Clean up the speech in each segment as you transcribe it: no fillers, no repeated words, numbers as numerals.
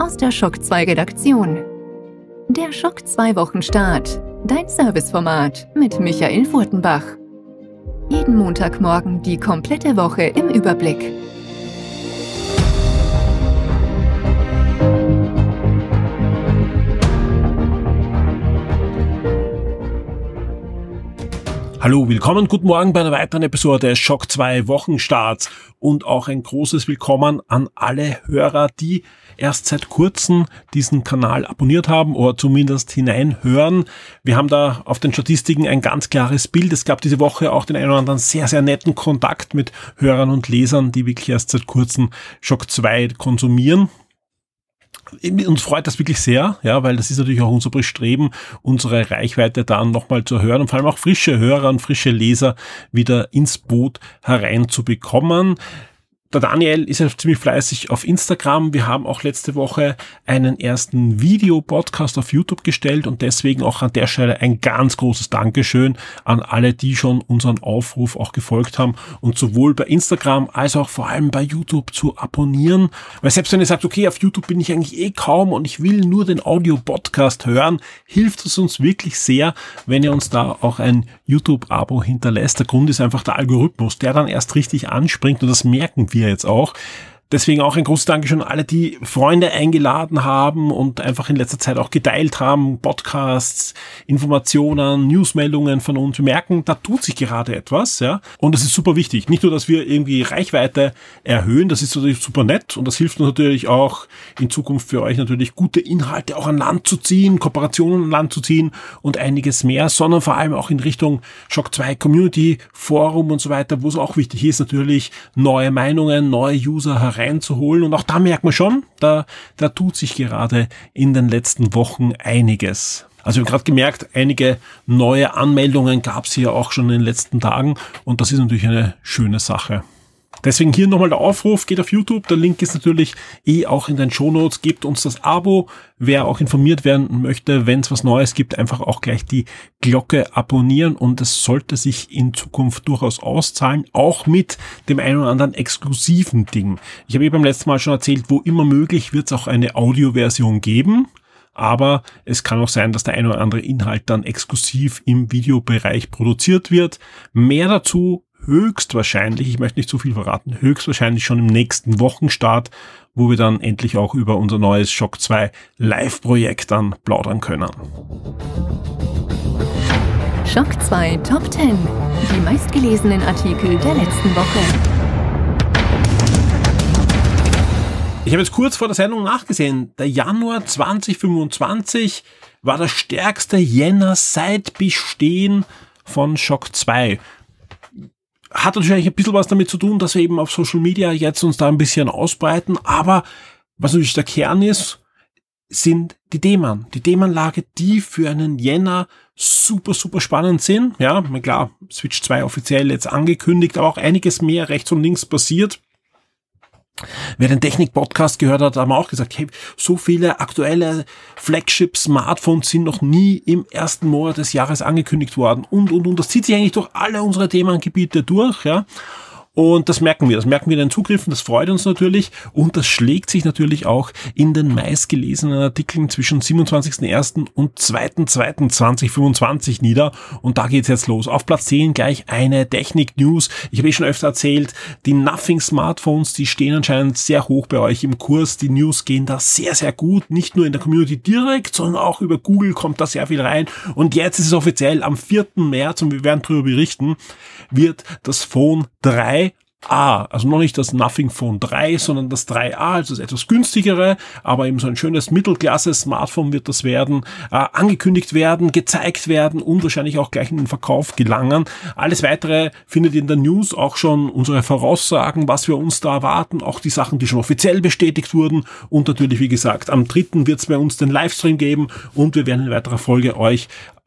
aus der Schock 2 Redaktion. Der Schock 2 Wochenstart, dein Serviceformat mit Michael Furtenbach. Jeden Montagmorgen die komplette Woche im Überblick. Hallo, willkommen, guten Morgen bei einer weiteren Episode des Schock 2 Wochenstarts und auch ein großes Willkommen an alle Hörer, die erst seit kurzem diesen Kanal abonniert haben oder zumindest hineinhören. Wir haben da auf den Statistiken ein ganz klares Bild. Es gab diese Woche auch den einen oder anderen sehr, sehr netten Kontakt mit Hörern und Lesern, die wirklich erst seit kurzem Schock 2 konsumieren. Uns freut das wirklich sehr, ja, weil das ist natürlich auch unser Bestreben, unsere Reichweite dann nochmal zu erhöhen und vor allem auch frische Hörer und frische Leser wieder ins Boot hereinzubekommen. Der Daniel ist ja ziemlich fleißig auf Instagram. Wir haben auch letzte Woche einen ersten Videopodcast auf YouTube gestellt und deswegen auch an der Stelle ein ganz großes Dankeschön an alle, die schon unseren Aufruf auch gefolgt haben und sowohl bei Instagram als auch vor allem bei YouTube zu abonnieren. Weil selbst wenn ihr sagt, okay, auf YouTube bin ich eigentlich kaum und ich will nur den Audio-Podcast hören, hilft es uns wirklich sehr, wenn ihr uns da auch ein YouTube-Abo hinterlässt. Der Grund ist einfach der Algorithmus, der dann erst richtig anspringt und das merken wir jetzt auch. Deswegen auch ein großes Dankeschön an alle, die Freunde eingeladen haben und einfach in letzter Zeit auch geteilt haben, Podcasts, Informationen, Newsmeldungen von uns. Wir merken, da tut sich gerade etwas, ja. Und das ist super wichtig. Nicht nur, dass wir irgendwie Reichweite erhöhen, das ist natürlich super nett und das hilft uns natürlich auch in Zukunft für euch natürlich gute Inhalte auch an Land zu ziehen, Kooperationen an Land zu ziehen und einiges mehr, sondern vor allem auch in Richtung Schock 2 Community, Forum und so weiter, wo es auch wichtig ist, natürlich neue Meinungen, neue User reinzuholen. Und auch da merkt man schon, da tut sich gerade in den letzten Wochen einiges. Also wir haben gerade gemerkt, einige neue Anmeldungen gab es hier auch schon in den letzten Tagen und das ist natürlich eine schöne Sache. Deswegen hier nochmal der Aufruf, geht auf YouTube, der Link ist natürlich auch in den Shownotes, gebt uns das Abo, wer auch informiert werden möchte, wenn es was Neues gibt, einfach auch gleich die Glocke abonnieren und es sollte sich in Zukunft durchaus auszahlen, auch mit dem einen oder anderen exklusiven Ding. Ich habe beim letzten Mal schon erzählt, wo immer möglich wird es auch eine Audioversion geben, aber es kann auch sein, dass der ein oder andere Inhalt dann exklusiv im Videobereich produziert wird. Mehr dazu höchstwahrscheinlich, ich möchte nicht zu viel verraten, höchstwahrscheinlich schon im nächsten Wochenstart, wo wir dann endlich auch über unser neues Schock 2 Live-Projekt dann plaudern können. Schock 2 Top 10. Die meistgelesenen Artikel der letzten Woche. Ich habe jetzt kurz vor der Sendung nachgesehen. Der Januar 2025 war der stärkste Jänner seit Bestehen von Schock 2. Hat natürlich ein bisschen was damit zu tun, dass wir eben auf Social Media jetzt uns da ein bisschen ausbreiten, aber was natürlich der Kern ist, sind die Themen. Die Themenlage, die für einen Jänner super, super spannend sind. Ja, klar, Switch 2 offiziell jetzt angekündigt, aber auch einiges mehr rechts und links passiert. Wer den Technik-Podcast gehört hat, haben wir auch gesagt, hey, so viele aktuelle Flagship-Smartphones sind noch nie im ersten Monat des Jahres angekündigt worden und. Das zieht sich eigentlich durch alle unsere Themengebiete durch, ja. Und das merken wir in den Zugriffen, das freut uns natürlich und das schlägt sich natürlich auch in den meistgelesenen Artikeln zwischen 27.01. und 2.02.2025 nieder und da geht's jetzt los. Auf Platz 10 gleich eine Technik-News. Ich habe schon öfter erzählt, die Nothing-Smartphones, die stehen anscheinend sehr hoch bei euch im Kurs. Die News gehen da sehr, sehr gut, nicht nur in der Community direkt, sondern auch über Google kommt da sehr viel rein und jetzt ist es offiziell am 4. März und wir werden darüber berichten, wird das Phone 3A, also noch nicht das Nothing Phone 3, sondern das 3A, also das etwas günstigere, aber eben so ein schönes Mittelklasse-Smartphone wird das werden, angekündigt werden, gezeigt werden und wahrscheinlich auch gleich in den Verkauf gelangen. Alles Weitere findet ihr in der News, auch schon unsere Voraussagen, was wir uns da erwarten, auch die Sachen, die schon offiziell bestätigt wurden und natürlich, wie gesagt, am 3. wird es bei uns den Livestream geben und wir werden in weiterer Folge euch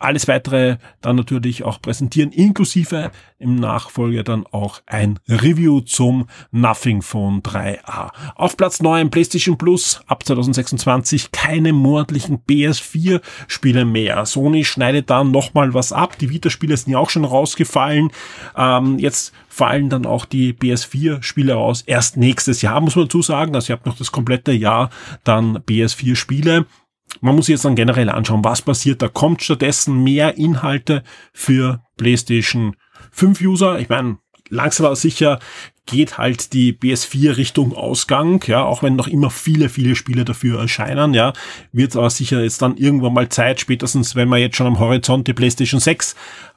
alles weitere dann natürlich auch präsentieren, inklusive im Nachfolger dann auch ein Review zum Nothing Phone 3a. Auf Platz 9 PlayStation Plus, ab 2026 keine monatlichen PS4-Spiele mehr. Sony schneidet da nochmal was ab. Die Vita-Spiele sind ja auch schon rausgefallen. Jetzt fallen dann auch die PS4-Spiele raus. Erst nächstes Jahr, muss man dazu sagen. Also ihr habt noch das komplette Jahr dann PS4-Spiele. Man muss sich jetzt dann generell anschauen, was passiert. Da kommt stattdessen mehr Inhalte für PlayStation 5 User. Ich meine, langsam aber sicher geht halt die PS4 Richtung Ausgang, ja, auch wenn noch immer viele Spiele dafür erscheinen, ja, wird aber sicher jetzt dann irgendwann mal Zeit, spätestens wenn wir jetzt schon am Horizont die PlayStation 6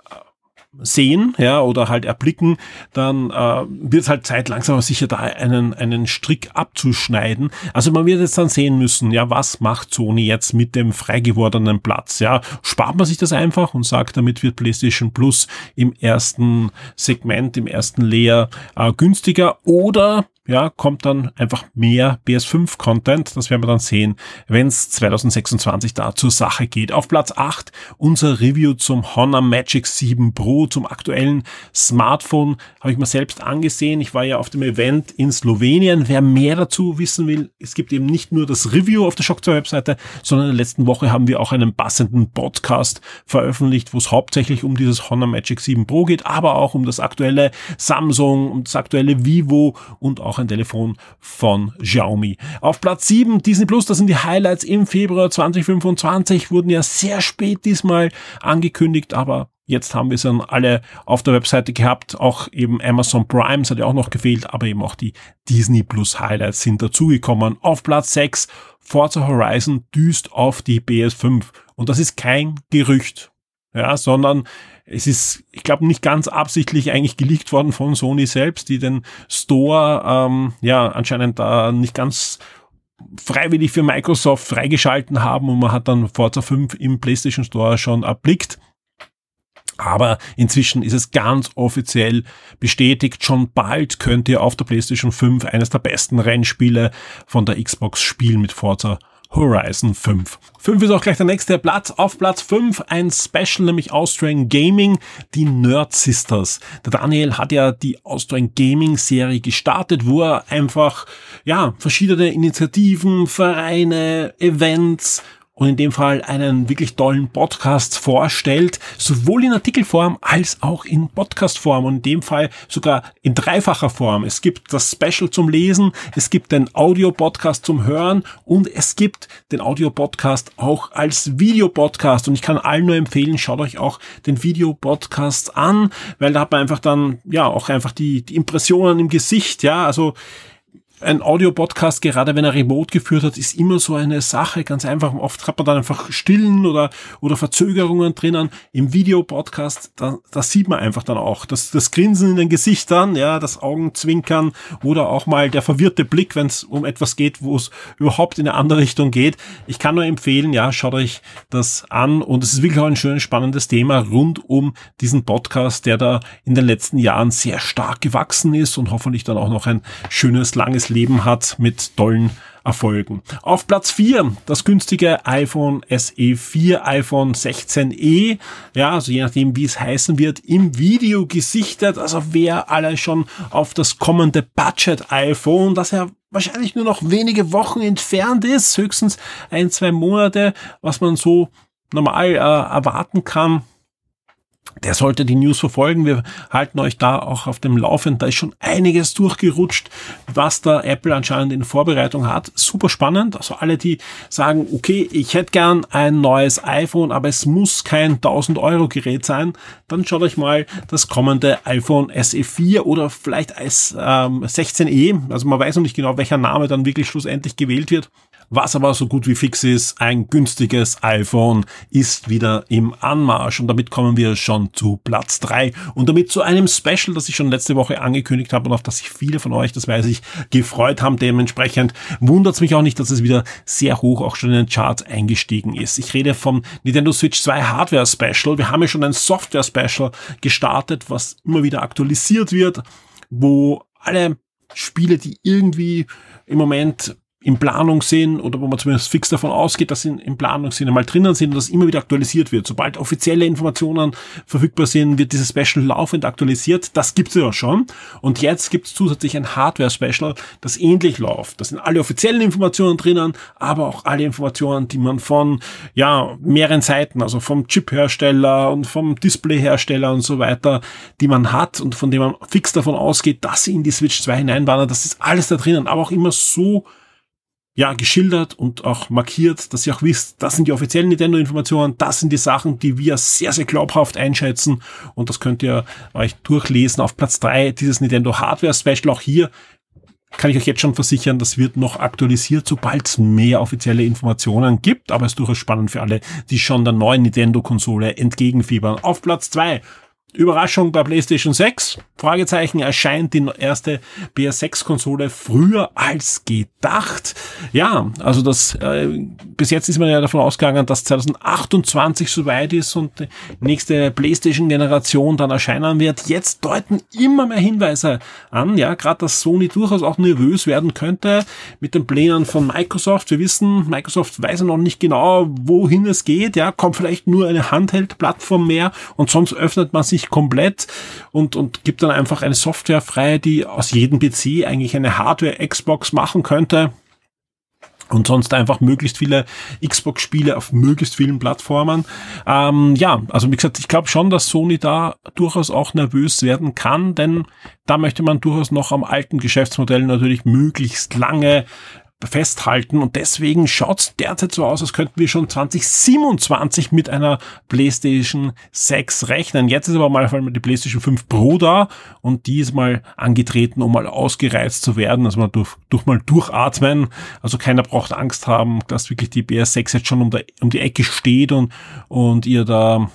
sehen, ja, oder halt erblicken, dann wird es halt Zeit, langsam aber sicher da einen Strick abzuschneiden. Also man wird jetzt dann sehen müssen, ja, was macht Sony jetzt mit dem frei gewordenen Platz, ja, spart man sich das einfach und sagt, damit wird PlayStation Plus im ersten Segment, im ersten Layer günstiger, oder ja, kommt dann einfach mehr PS5-Content. Das werden wir dann sehen, wenn es 2026 da zur Sache geht. Auf Platz 8 unser Review zum Honor Magic 7 Pro, zum aktuellen Smartphone. Habe ich mir selbst angesehen. Ich war ja auf dem Event in Slowenien. Wer mehr dazu wissen will, es gibt eben nicht nur das Review auf der Shock 2 Webseite, sondern in der letzten Woche haben wir auch einen passenden Podcast veröffentlicht, wo es hauptsächlich um dieses Honor Magic 7 Pro geht, aber auch um das aktuelle Samsung, um das aktuelle Vivo und auch ein Telefon von Xiaomi. Auf Platz 7 Disney Plus, das sind die Highlights im Februar 2025, wurden ja sehr spät diesmal angekündigt, aber jetzt haben wir es dann alle auf der Webseite gehabt, auch eben Amazon Prime, es hat ja auch noch gefehlt, aber eben auch die Disney Plus Highlights sind dazugekommen. Auf Platz 6 Forza Horizon düst auf die PS5 und das ist kein Gerücht, ja, sondern es ist, ich glaube, nicht ganz absichtlich eigentlich geleakt worden von Sony selbst, die den Store anscheinend nicht ganz freiwillig für Microsoft freigeschalten haben und man hat dann Forza 5 im PlayStation Store schon erblickt. Aber inzwischen ist es ganz offiziell bestätigt, schon bald könnt ihr auf der PlayStation 5 eines der besten Rennspiele von der Xbox spielen mit Forza Horizon 5. 5 ist auch gleich der nächste Platz. Auf Platz 5 ein Special, nämlich Austrian Gaming, die Nerd Sisters. Der Daniel hat ja die Austrian Gaming Serie gestartet, wo er einfach, verschiedene Initiativen, Vereine, Events und in dem Fall einen wirklich tollen Podcast vorstellt, sowohl in Artikelform als auch in Podcastform und in dem Fall sogar in dreifacher Form. Es gibt das Special zum Lesen, es gibt den Audio-Podcast zum Hören und es gibt den Audio-Podcast auch als Videopodcast und ich kann allen nur empfehlen, schaut euch auch den Videopodcast an, weil da hat man einfach dann, auch einfach die Impressionen im Gesicht, also ein Audio-Podcast, gerade wenn er remote geführt hat, ist immer so eine Sache, ganz einfach. Oft hat man dann einfach Stillen oder Verzögerungen drinnen. Im Video-Podcast, da sieht man einfach dann auch das Grinsen in den Gesichtern, das Augenzwinkern oder auch mal der verwirrte Blick, wenn es um etwas geht, wo es überhaupt in eine andere Richtung geht. Ich kann nur empfehlen, schaut euch das an und es ist wirklich auch ein schönes, spannendes Thema rund um diesen Podcast, der da in den letzten Jahren sehr stark gewachsen ist und hoffentlich dann auch noch ein schönes, langes Leben hat mit tollen Erfolgen. Auf Platz 4 das günstige iPhone SE 4, iPhone 16e, also je nachdem wie es heißen wird, im Video gesichtet, also wer alle schon auf das kommende Budget iPhone, das ja wahrscheinlich nur noch wenige Wochen entfernt ist, höchstens 1-2 Monate, was man so normal erwarten kann, der sollte die News verfolgen. Wir halten euch da auch auf dem Laufenden. Da ist schon einiges durchgerutscht, was da Apple anscheinend in Vorbereitung hat. Super spannend. Also alle, die sagen, okay, ich hätte gern ein neues iPhone, aber es muss kein 1000-Euro-Gerät sein, dann schaut euch mal das kommende iPhone SE 4 oder vielleicht als 16e. Also man weiß noch nicht genau, welcher Name dann wirklich schlussendlich gewählt wird. Was aber so gut wie fix ist, ein günstiges iPhone ist wieder im Anmarsch und damit kommen wir schon zu Platz 3 und damit zu einem Special, das ich schon letzte Woche angekündigt habe und auf das sich viele von euch, das weiß ich, gefreut haben. Dementsprechend wundert es mich auch nicht, dass es wieder sehr hoch auch schon in den Charts eingestiegen ist. Ich rede vom Nintendo Switch 2 Hardware Special. Wir haben ja schon ein Software Special gestartet, was immer wieder aktualisiert wird, wo alle Spiele, die irgendwie im Moment in Planung sind oder wo man zumindest fix davon ausgeht, dass sie in Planung sind, einmal drinnen sind und das immer wieder aktualisiert wird. Sobald offizielle Informationen verfügbar sind, wird dieses Special laufend aktualisiert. Das gibt es ja schon. Und jetzt gibt es zusätzlich ein Hardware-Special, das ähnlich läuft. Da sind alle offiziellen Informationen drinnen, aber auch alle Informationen, die man von mehreren Seiten, also vom Chip-Hersteller und vom Display-Hersteller und so weiter, die man hat und von denen man fix davon ausgeht, dass sie in die Switch 2 hineinwandern. Das ist alles da drinnen, aber auch immer so geschildert und auch markiert, dass ihr auch wisst, das sind die offiziellen Nintendo-Informationen, das sind die Sachen, die wir sehr, sehr glaubhaft einschätzen und das könnt ihr euch durchlesen. Auf Platz 3 dieses Nintendo Hardware Special. Auch hier kann ich euch jetzt schon versichern, das wird noch aktualisiert, sobald es mehr offizielle Informationen gibt, aber es ist durchaus spannend für alle, die schon der neuen Nintendo-Konsole entgegenfiebern. Auf Platz 2 Überraschung bei PlayStation 6, Fragezeichen, erscheint die erste PS6-Konsole früher als gedacht. Ja, also das bis jetzt ist man ja davon ausgegangen, dass 2028 soweit ist und die nächste PlayStation-Generation dann erscheinen wird. Jetzt deuten immer mehr Hinweise an, gerade dass Sony durchaus auch nervös werden könnte mit den Plänen von Microsoft. Wir wissen, Microsoft weiß ja noch nicht genau, wohin es geht. Kommt vielleicht nur eine Handheld-Plattform mehr und sonst öffnet man sich komplett und gibt dann einfach eine Software frei, die aus jedem PC eigentlich eine Hardware-Xbox machen könnte und sonst einfach möglichst viele Xbox-Spiele auf möglichst vielen Plattformen. Also wie gesagt, ich glaube schon, dass Sony da durchaus auch nervös werden kann, denn da möchte man durchaus noch am alten Geschäftsmodell natürlich möglichst lange festhalten und deswegen schaut's derzeit so aus, als könnten wir schon 2027 mit einer PlayStation 6 rechnen. Jetzt ist aber mal die PlayStation 5 Pro da und die ist mal angetreten, um mal ausgereizt zu werden, also mal mal durchatmen. Also keiner braucht Angst haben, dass wirklich die PS6 jetzt schon um die Ecke steht und ihr da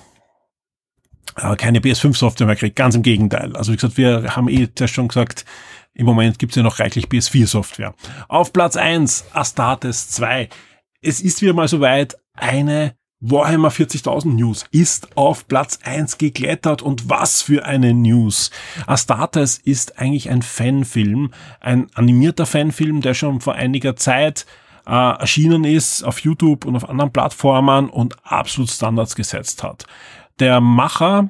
keine PS5-Software mehr kriegt. Ganz im Gegenteil. Also wie gesagt, wir haben zuerst schon gesagt, im Moment gibt's ja noch reichlich PS4-Software. Auf Platz 1, Astartes 2. Es ist wieder mal soweit, eine Warhammer 40.000 News ist auf Platz 1 geklettert und was für eine News. Astartes ist eigentlich ein Fanfilm, ein animierter Fanfilm, der schon vor einiger Zeit erschienen ist auf YouTube und auf anderen Plattformen und absolut Standards gesetzt hat. Der Macher,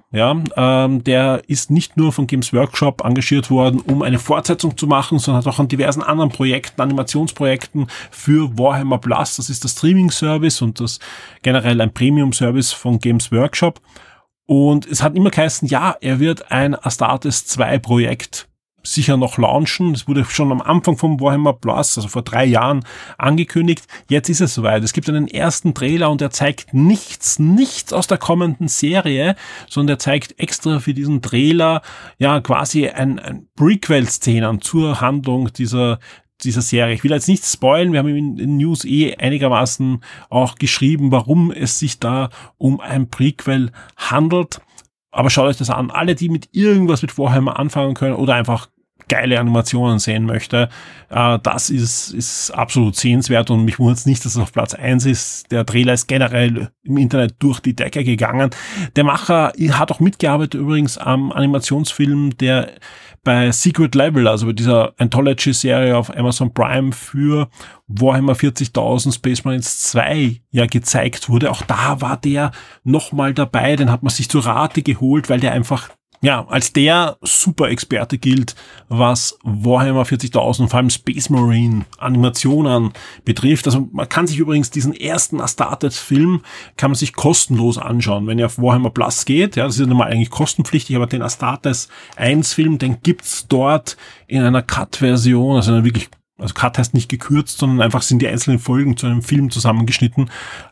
der ist nicht nur von Games Workshop engagiert worden, um eine Fortsetzung zu machen, sondern hat auch an diversen anderen Projekten, Animationsprojekten für Warhammer Plus. Das ist der Streaming-Service und das generell ein Premium-Service von Games Workshop. Und es hat immer geheißen, er wird ein Astartes 2 Projekt sicher noch launchen. Das wurde schon am Anfang vom Warhammer Plus, also vor 3 Jahren, angekündigt. Jetzt ist es soweit. Es gibt einen ersten Trailer und der zeigt nichts aus der kommenden Serie, sondern der zeigt extra für diesen Trailer quasi ein Prequel-Szenen zur Handlung dieser Serie. Ich will jetzt nicht spoilen, wir haben in den News einigermaßen auch geschrieben, warum es sich da um ein Prequel handelt. Aber schaut euch das an. Alle, die mit irgendwas mit Warhammer anfangen können oder einfach geile Animationen sehen möchte, das ist absolut sehenswert und mich wundert es nicht, dass es auf Platz 1 ist. Der Trailer ist generell im Internet durch die Decke gegangen. Der Macher hat auch mitgearbeitet übrigens am Animationsfilm, der bei Secret Level, also bei dieser Anthology-Serie auf Amazon Prime für Warhammer 40.000 Space Marines 2 gezeigt wurde. Auch da war der nochmal dabei, den hat man sich zur Rate geholt, weil der einfach als der Super-Experte gilt, was Warhammer 40.000, vor allem Space Marine Animationen betrifft. Also man kann sich übrigens diesen ersten Astartes-Film kann man sich kostenlos anschauen, wenn ihr auf Warhammer Plus geht. Das ist ja normal eigentlich kostenpflichtig, aber den Astartes 1-Film, den gibt's dort in einer Cut-Version, also Cut heißt nicht gekürzt, sondern einfach sind die einzelnen Folgen zu einem Film zusammengeschnitten.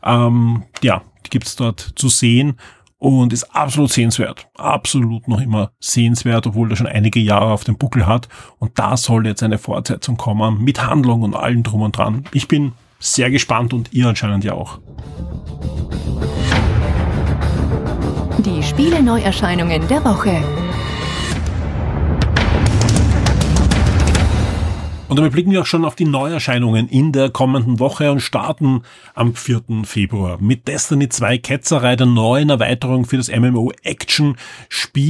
Die gibt's dort zu sehen. Und ist absolut sehenswert. Absolut noch immer sehenswert, obwohl er schon einige Jahre auf dem Buckel hat. Und da soll jetzt eine Fortsetzung kommen, mit Handlung und allem drum und dran. Ich bin sehr gespannt und ihr anscheinend ja auch. Die Spiele-Neuerscheinungen der Woche. Und damit blicken wir auch schon auf die Neuerscheinungen in der kommenden Woche und starten am 4. Februar mit Destiny 2 Ketzerei, der neuen Erweiterung für das MMO-Action-Spiel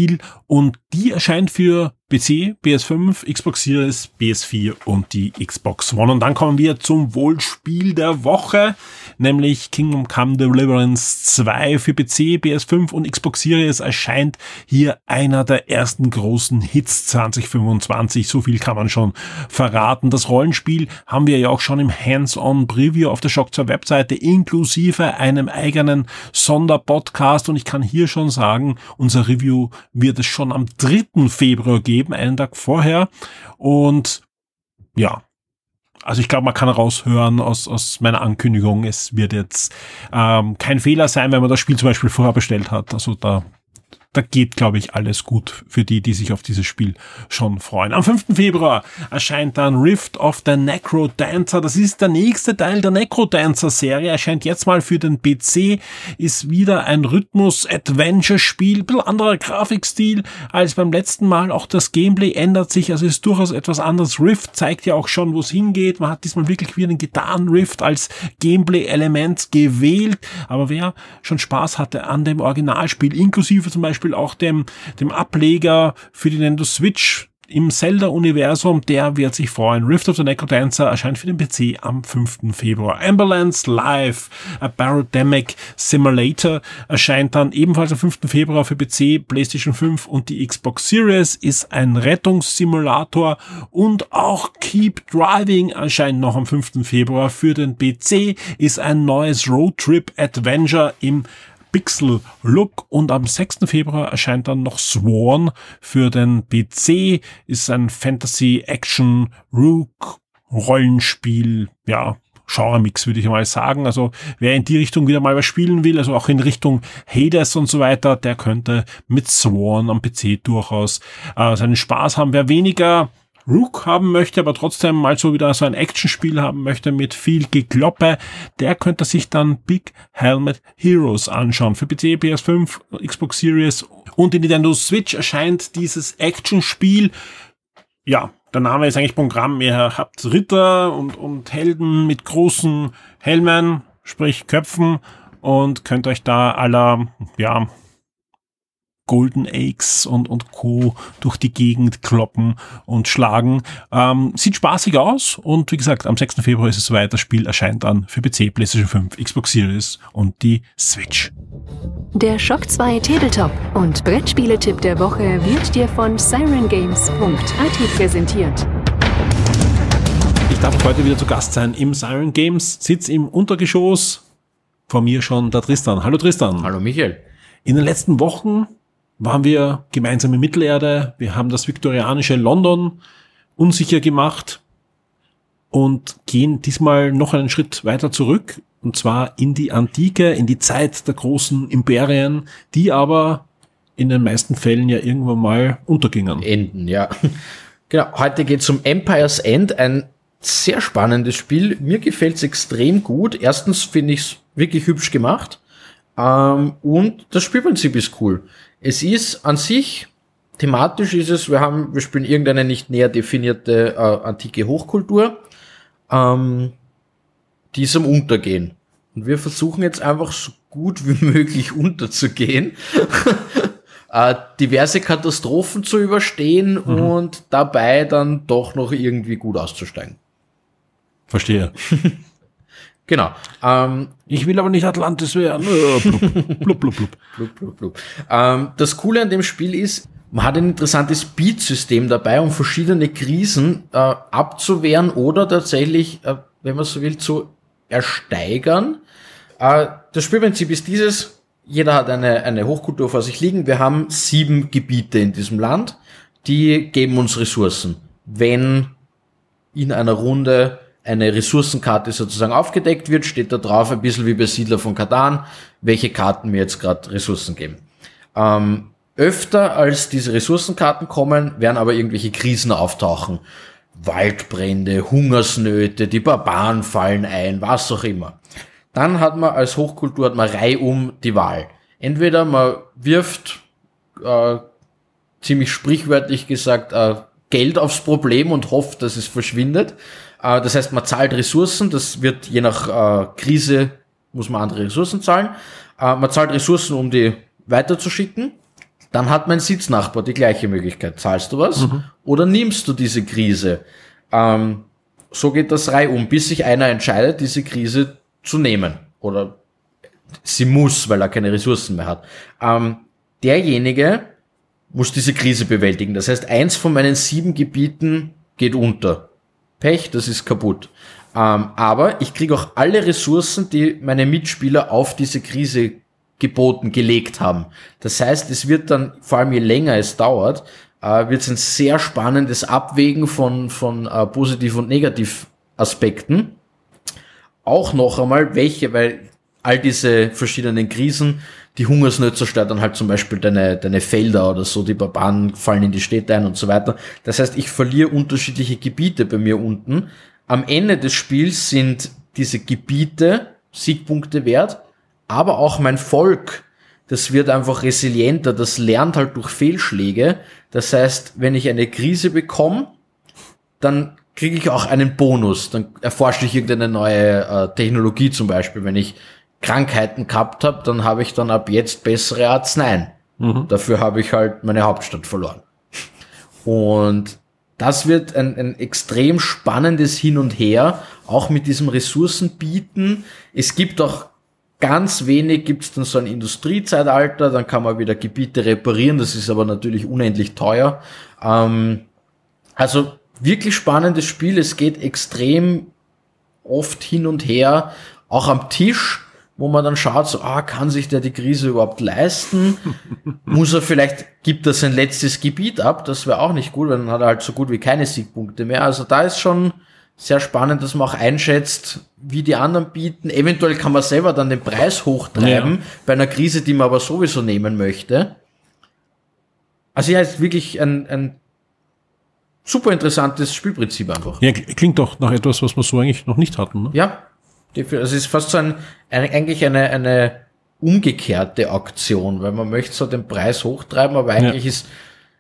Und die erscheint für PC, PS5, Xbox Series, PS4 und die Xbox One. Und dann kommen wir zum Wohlspiel der Woche, nämlich Kingdom Come Deliverance 2 für PC, PS5 und Xbox Series erscheint hier einer der ersten großen Hits 2025. So viel kann man schon verraten. Das Rollenspiel haben wir ja auch schon im Hands-on-Preview auf der Shock 2 Webseite inklusive einem eigenen Sonderpodcast. Und ich kann hier schon sagen, unser Review wird es schon am 3. Februar geben, einen Tag vorher. Und ja, also ich glaube, man kann raushören aus meiner Ankündigung, es wird jetzt kein Fehler sein, wenn man das Spiel zum Beispiel vorher bestellt hat. Also da geht, glaube ich, alles gut für die sich auf dieses Spiel schon freuen. Am 5. Februar erscheint dann Rift of the Necrodancer. Das ist der nächste Teil der Necrodancer-Serie. Erscheint jetzt mal für den PC. Ist wieder ein Rhythmus-Adventure-Spiel. Ein bisschen anderer Grafikstil als beim letzten Mal. Auch das Gameplay ändert sich. Also ist durchaus etwas anderes. Rift zeigt ja auch schon, wo es hingeht. Man hat diesmal wirklich wieder einen Gitarren-Rift als Gameplay-Element gewählt. Aber wer schon Spaß hatte an dem Originalspiel, inklusive zum Beispiel auch dem Ableger für die Nintendo Switch im Zelda-Universum, der wird sich freuen. Rift of the Necrodancer erscheint für den PC am 5. Februar. Ambulance Live, a Parodemic Simulator erscheint dann ebenfalls am 5. Februar für PC, PlayStation 5 und die Xbox Series, ist ein Rettungssimulator. Und auch Keep Driving erscheint noch am 5. Februar für den PC, ist ein neues Roadtrip-Adventure im Pixel-Look. Und am 6. Februar erscheint dann noch Sworn für den PC, ist ein Fantasy-Action-Rook-Rollenspiel, ja, Genre-Mix, würde ich mal sagen. Also wer in die Richtung wieder mal was spielen will, also auch in Richtung Hades und so weiter, der könnte mit Sworn am PC durchaus seinen Spaß haben. Wer weniger Rook haben möchte, aber trotzdem mal so wieder so ein Actionspiel haben möchte mit viel Gekloppe, der könnte sich dann Big Helmet Heroes anschauen. Für PC, PS5, Xbox Series und die Nintendo Switch erscheint dieses Actionspiel. Ja, der Name ist eigentlich Programm. Ihr habt Ritter und Helden mit großen Helmen, sprich Köpfen, und könnt euch da aller, ja, Golden Eggs und Co. durch die Gegend kloppen und schlagen. Sieht spaßig aus und wie gesagt, am 6. Februar ist es soweit. Das Spiel erscheint dann für PC, PlayStation 5, Xbox Series und die Switch. Der Shock 2 Tabletop und Brettspieletipp der Woche wird dir von sirengames.at präsentiert. Ich darf heute wieder zu Gast sein im Siren Games, sitz im Untergeschoss, vor mir schon der Tristan. Hallo Tristan. Hallo Michael. In den letzten Wochen waren wir gemeinsam in Mittelerde. Wir haben das viktorianische London unsicher gemacht und gehen diesmal noch einen Schritt weiter zurück, und zwar in die Antike, in die Zeit der großen Imperien, die aber in den meisten Fällen ja irgendwann mal untergingen. Enden, ja. Genau, heute geht's um Empire's End, ein sehr spannendes Spiel. Mir gefällt's extrem gut. Erstens finde ich's wirklich hübsch gemacht. Und das Spielprinzip ist cool. Es ist an sich, thematisch ist es, wir spielen irgendeine nicht näher definierte antike Hochkultur, die ist am Untergehen. Und wir versuchen jetzt einfach so gut wie möglich unterzugehen, diverse Katastrophen zu überstehen und dabei dann doch noch irgendwie gut auszusteigen. Verstehe. Genau. Ich will aber nicht Atlantis werden. Blub, blub, blub. Blub, blub, blub. Das Coole an dem Spiel ist, man hat ein interessantes Beat-System dabei, um verschiedene Krisen abzuwehren oder tatsächlich, wenn man so will, zu ersteigern. Das Spielprinzip ist dieses: Jeder hat eine Hochkultur vor sich liegen. Wir haben 7 Gebiete in diesem Land, die geben uns Ressourcen. Wenn in einer Runde eine Ressourcenkarte sozusagen aufgedeckt wird, steht da drauf, ein bisschen wie bei Siedler von Catan, welche Karten mir jetzt gerade Ressourcen geben. Öfter als diese Ressourcenkarten kommen, werden aber irgendwelche Krisen auftauchen. Waldbrände, Hungersnöte, die Barbaren fallen ein, was auch immer. Dann hat man als Hochkultur reihum die Wahl. Entweder man wirft, ziemlich sprichwörtlich gesagt, Geld aufs Problem und hofft, dass es verschwindet. Das heißt, man zahlt Ressourcen, das wird je nach Krise, muss man andere Ressourcen zahlen. Man zahlt Ressourcen, um die weiterzuschicken. dann hat mein Sitznachbar die gleiche Möglichkeit. Zahlst du was oder nimmst du diese Krise? So geht das reihum, bis sich einer entscheidet, diese Krise zu nehmen. Oder sie muss, weil er keine Ressourcen mehr hat. Derjenige muss diese Krise bewältigen. Das heißt, 1 von meinen 7 Gebieten geht unter. Pech, das ist kaputt. Aber ich kriege auch alle Ressourcen, die meine Mitspieler auf diese Krise gelegt haben. Das heißt, es wird dann, vor allem je länger es dauert, wird es ein sehr spannendes Abwägen von Positiv- und Negativaspekten. Auch noch einmal, weil all diese verschiedenen Krisen, die Hungersnot zerstört dann halt zum Beispiel deine Felder oder so, die Barbaren fallen in die Städte ein und so weiter. Das heißt, ich verliere unterschiedliche Gebiete bei mir unten. Am Ende des Spiels sind diese Gebiete Siegpunkte wert, aber auch mein Volk, das wird einfach resilienter, das lernt halt durch Fehlschläge. Das heißt, wenn ich eine Krise bekomme, dann kriege ich auch einen Bonus. Dann erforsche ich irgendeine neue Technologie zum Beispiel. Wenn ich Krankheiten gehabt habe, dann habe ich dann ab jetzt bessere Arzneien. Dafür habe ich halt meine Hauptstadt verloren. Und das wird ein extrem spannendes Hin und Her, auch mit diesem Ressourcenbieten. Es gibt auch ganz wenig, gibt's dann so ein Industriezeitalter, dann kann man wieder Gebiete reparieren, das ist aber natürlich unendlich teuer. Also wirklich spannendes Spiel, es geht extrem oft hin und her, auch am Tisch, wo man dann schaut, so, kann sich der die Krise überhaupt leisten? Gibt er sein letztes Gebiet ab? Das wäre auch nicht gut, weil dann hat er halt so gut wie keine Siegpunkte mehr. Also da ist schon sehr spannend, dass man auch einschätzt, wie die anderen bieten. Eventuell kann man selber dann den Preis hochtreiben, bei einer Krise, die man aber sowieso nehmen möchte. Also ja, ist wirklich ein super interessantes Spielprinzip einfach. Ja, klingt doch nach etwas, was wir so eigentlich noch nicht hatten. Ne? Ja, also es ist fast so eigentlich eine umgekehrte Aktion, weil man möchte so den Preis hochtreiben, aber eigentlich ist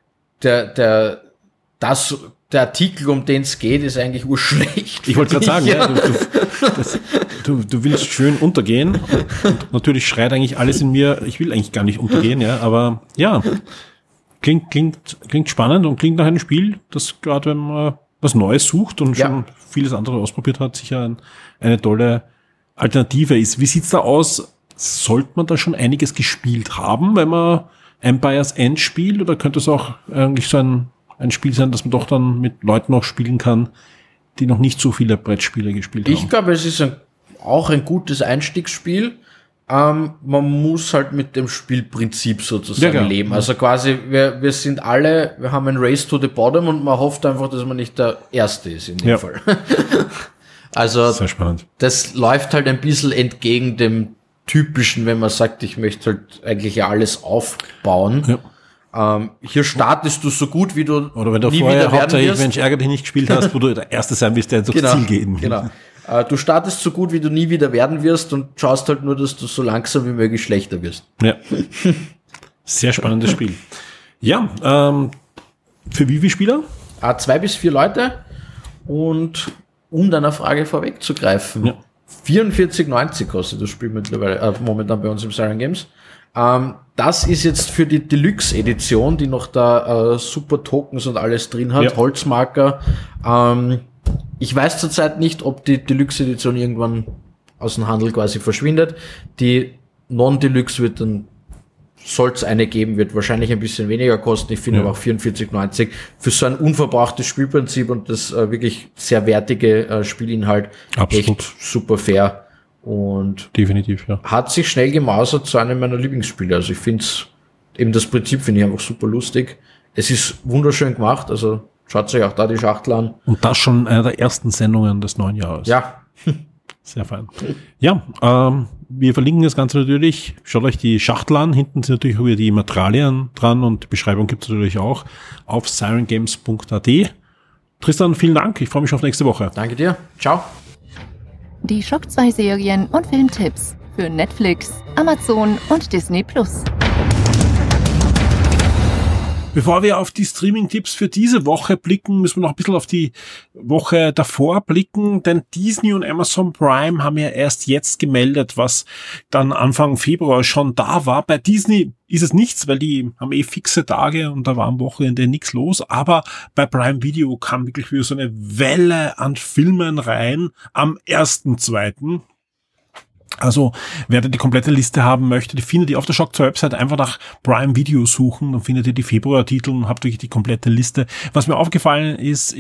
der Artikel, um den es geht, ist eigentlich urschlecht. Ich wollte gerade sagen, du willst schön untergehen und natürlich schreit eigentlich alles in mir, ich will eigentlich gar nicht untergehen, aber ja, klingt spannend und klingt nach einem Spiel, das gerade wenn man was Neues sucht und schon vieles andere ausprobiert hat, sicher eine tolle Alternative ist. Wie sieht's da aus? Sollte man da schon einiges gespielt haben, wenn man Empire's End spielt, oder könnte es auch eigentlich so ein Spiel sein, das man doch dann mit Leuten auch spielen kann, die noch nicht so viele Brettspiele gespielt haben? Ich glaube, es ist auch ein gutes Einstiegsspiel. Man muss halt mit dem Spielprinzip sozusagen leben. Also quasi, wir haben ein Race to the Bottom und man hofft einfach, dass man nicht der Erste ist in dem Fall. Also, sehr spannend. Das läuft halt ein bisschen entgegen dem Typischen, wenn man sagt, ich möchte halt eigentlich alles aufbauen. Ja. Hier startest du so gut, wie du oder wenn du nie vorher hauptsächlich Mensch ärger dich nicht gespielt hast, wo du der Erste sein willst, der ins Ziel geht. Genau. Du startest so gut, wie du nie wieder werden wirst und schaust halt nur, dass du so langsam wie möglich schlechter wirst. Ja. Sehr spannendes Spiel. Ja, für wie viele Spieler? 2 bis 4 Leute, und um deiner Frage vorwegzugreifen, 44,90 kostet das Spiel mittlerweile, momentan bei uns im Siren Games. Das ist jetzt für die Deluxe-Edition, die noch da super Tokens und alles drin hat, Holzmarker. Ich weiß zurzeit nicht, ob die Deluxe-Edition irgendwann aus dem Handel quasi verschwindet. Die Non-Deluxe soll es eine geben, wird wahrscheinlich ein bisschen weniger kosten. Ich finde aber auch 44,90 für so ein unverbrauchtes Spielprinzip und das wirklich sehr wertige Spielinhalt. Absolut. Echt super fair. Und definitiv, hat sich schnell gemausert zu einem meiner Lieblingsspiele. Also ich finde das Prinzip finde ich einfach super lustig. Es ist wunderschön gemacht, also schaut euch auch da die Schachtel an. Und das schon einer der ersten Sendungen des neuen Jahres. Ja. Sehr fein. Ja, wir verlinken das Ganze natürlich. Schaut euch die Schachtel an. Hinten sind natürlich wieder die Materialien dran und die Beschreibung gibt es natürlich auch auf sirengames.at. Tristan, vielen Dank. Ich freue mich auf nächste Woche. Danke dir. Ciao. Die Shock 2 Serien und Filmtipps für Netflix, Amazon und Disney+. Bevor wir auf die Streaming-Tipps für diese Woche blicken, müssen wir noch ein bisschen auf die Woche davor blicken, denn Disney und Amazon Prime haben ja erst jetzt gemeldet, was dann Anfang Februar schon da war. Bei Disney ist es nichts, weil die haben fixe Tage und da war am Wochenende nichts los, aber bei Prime Video kam wirklich wieder so eine Welle an Filmen rein am 1.2. Also, wer da die komplette Liste haben möchte, die findet ihr auf der Shock 2 Website, einfach nach Prime Video suchen, dann findet ihr die Februar-Titel und habt wirklich die komplette Liste. Was mir aufgefallen ist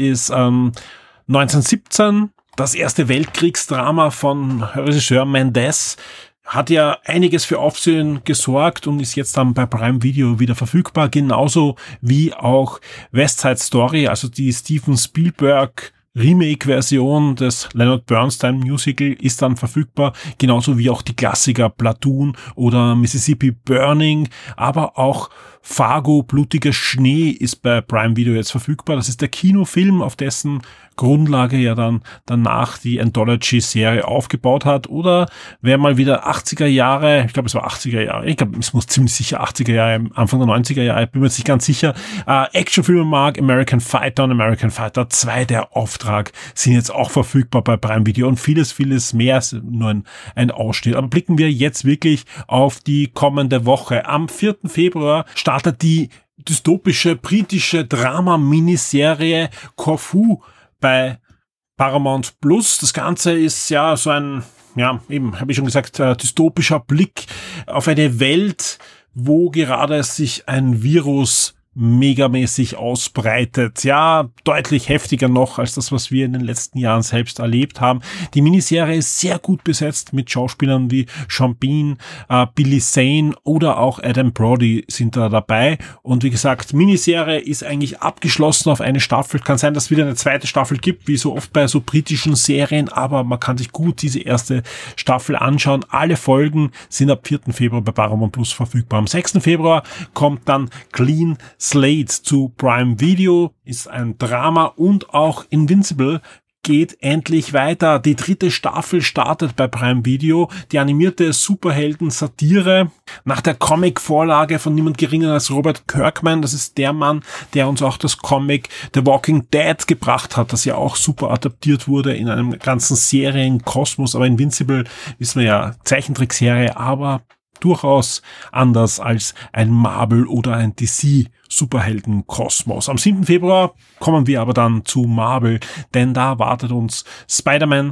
1917, das erste Weltkriegsdrama von Regisseur Mendes, hat ja einiges für Aufsehen gesorgt und ist jetzt dann bei Prime Video wieder verfügbar, genauso wie auch West Side Story, also die Steven Spielberg Remake-Version des Leonard Bernstein Musical ist dann verfügbar, genauso wie auch die Klassiker Platoon oder Mississippi Burning, aber auch Fargo, blutiger Schnee ist bei Prime Video jetzt verfügbar. Das ist der Kinofilm, auf dessen Grundlage ja dann danach die Anthology-Serie aufgebaut hat. Oder wer mal wieder 80er Jahre, ich glaube es war 80er Jahre, ich glaube es muss ziemlich sicher 80er Jahre, Anfang der 90er Jahre, bin mir jetzt nicht ganz sicher, Actionfilme mag, American Fighter und American Fighter 2, der Auftrag, sind jetzt auch verfügbar bei Prime Video und vieles mehr, nur ein Ausschnitt. Aber blicken wir jetzt wirklich auf die kommende Woche. Am 4. Februar startet die dystopische britische Drama-Miniserie Corfu bei Paramount Plus. Das Ganze ist ja so ein, eben, habe ich schon gesagt, dystopischer Blick auf eine Welt, wo gerade sich ein Virus megamäßig ausbreitet. Ja, deutlich heftiger noch als das, was wir in den letzten Jahren selbst erlebt haben. Die Miniserie ist sehr gut besetzt mit Schauspielern wie Sean Bean, Billy Zane oder auch Adam Brody sind da dabei. Und wie gesagt, Miniserie ist eigentlich abgeschlossen auf eine Staffel. Kann sein, dass es wieder eine zweite Staffel gibt, wie so oft bei so britischen Serien, aber man kann sich gut diese erste Staffel anschauen. Alle Folgen sind ab 4. Februar bei Paramount Plus verfügbar. Am 6. Februar kommt dann Clean Slate zu Prime Video, ist ein Drama und auch Invincible geht endlich weiter. Die 3. Staffel startet bei Prime Video. Die animierte Superhelden-Satire nach der Comic-Vorlage von niemand geringer als Robert Kirkman. Das ist der Mann, der uns auch das Comic The Walking Dead gebracht hat, das ja auch super adaptiert wurde in einem ganzen Serienkosmos. Aber Invincible wissen wir ja, Zeichentrickserie, aber durchaus anders als ein Marvel oder ein DC Superhelden-Kosmos. Am 7. Februar kommen wir aber dann zu Marvel, denn da wartet uns Spider-Man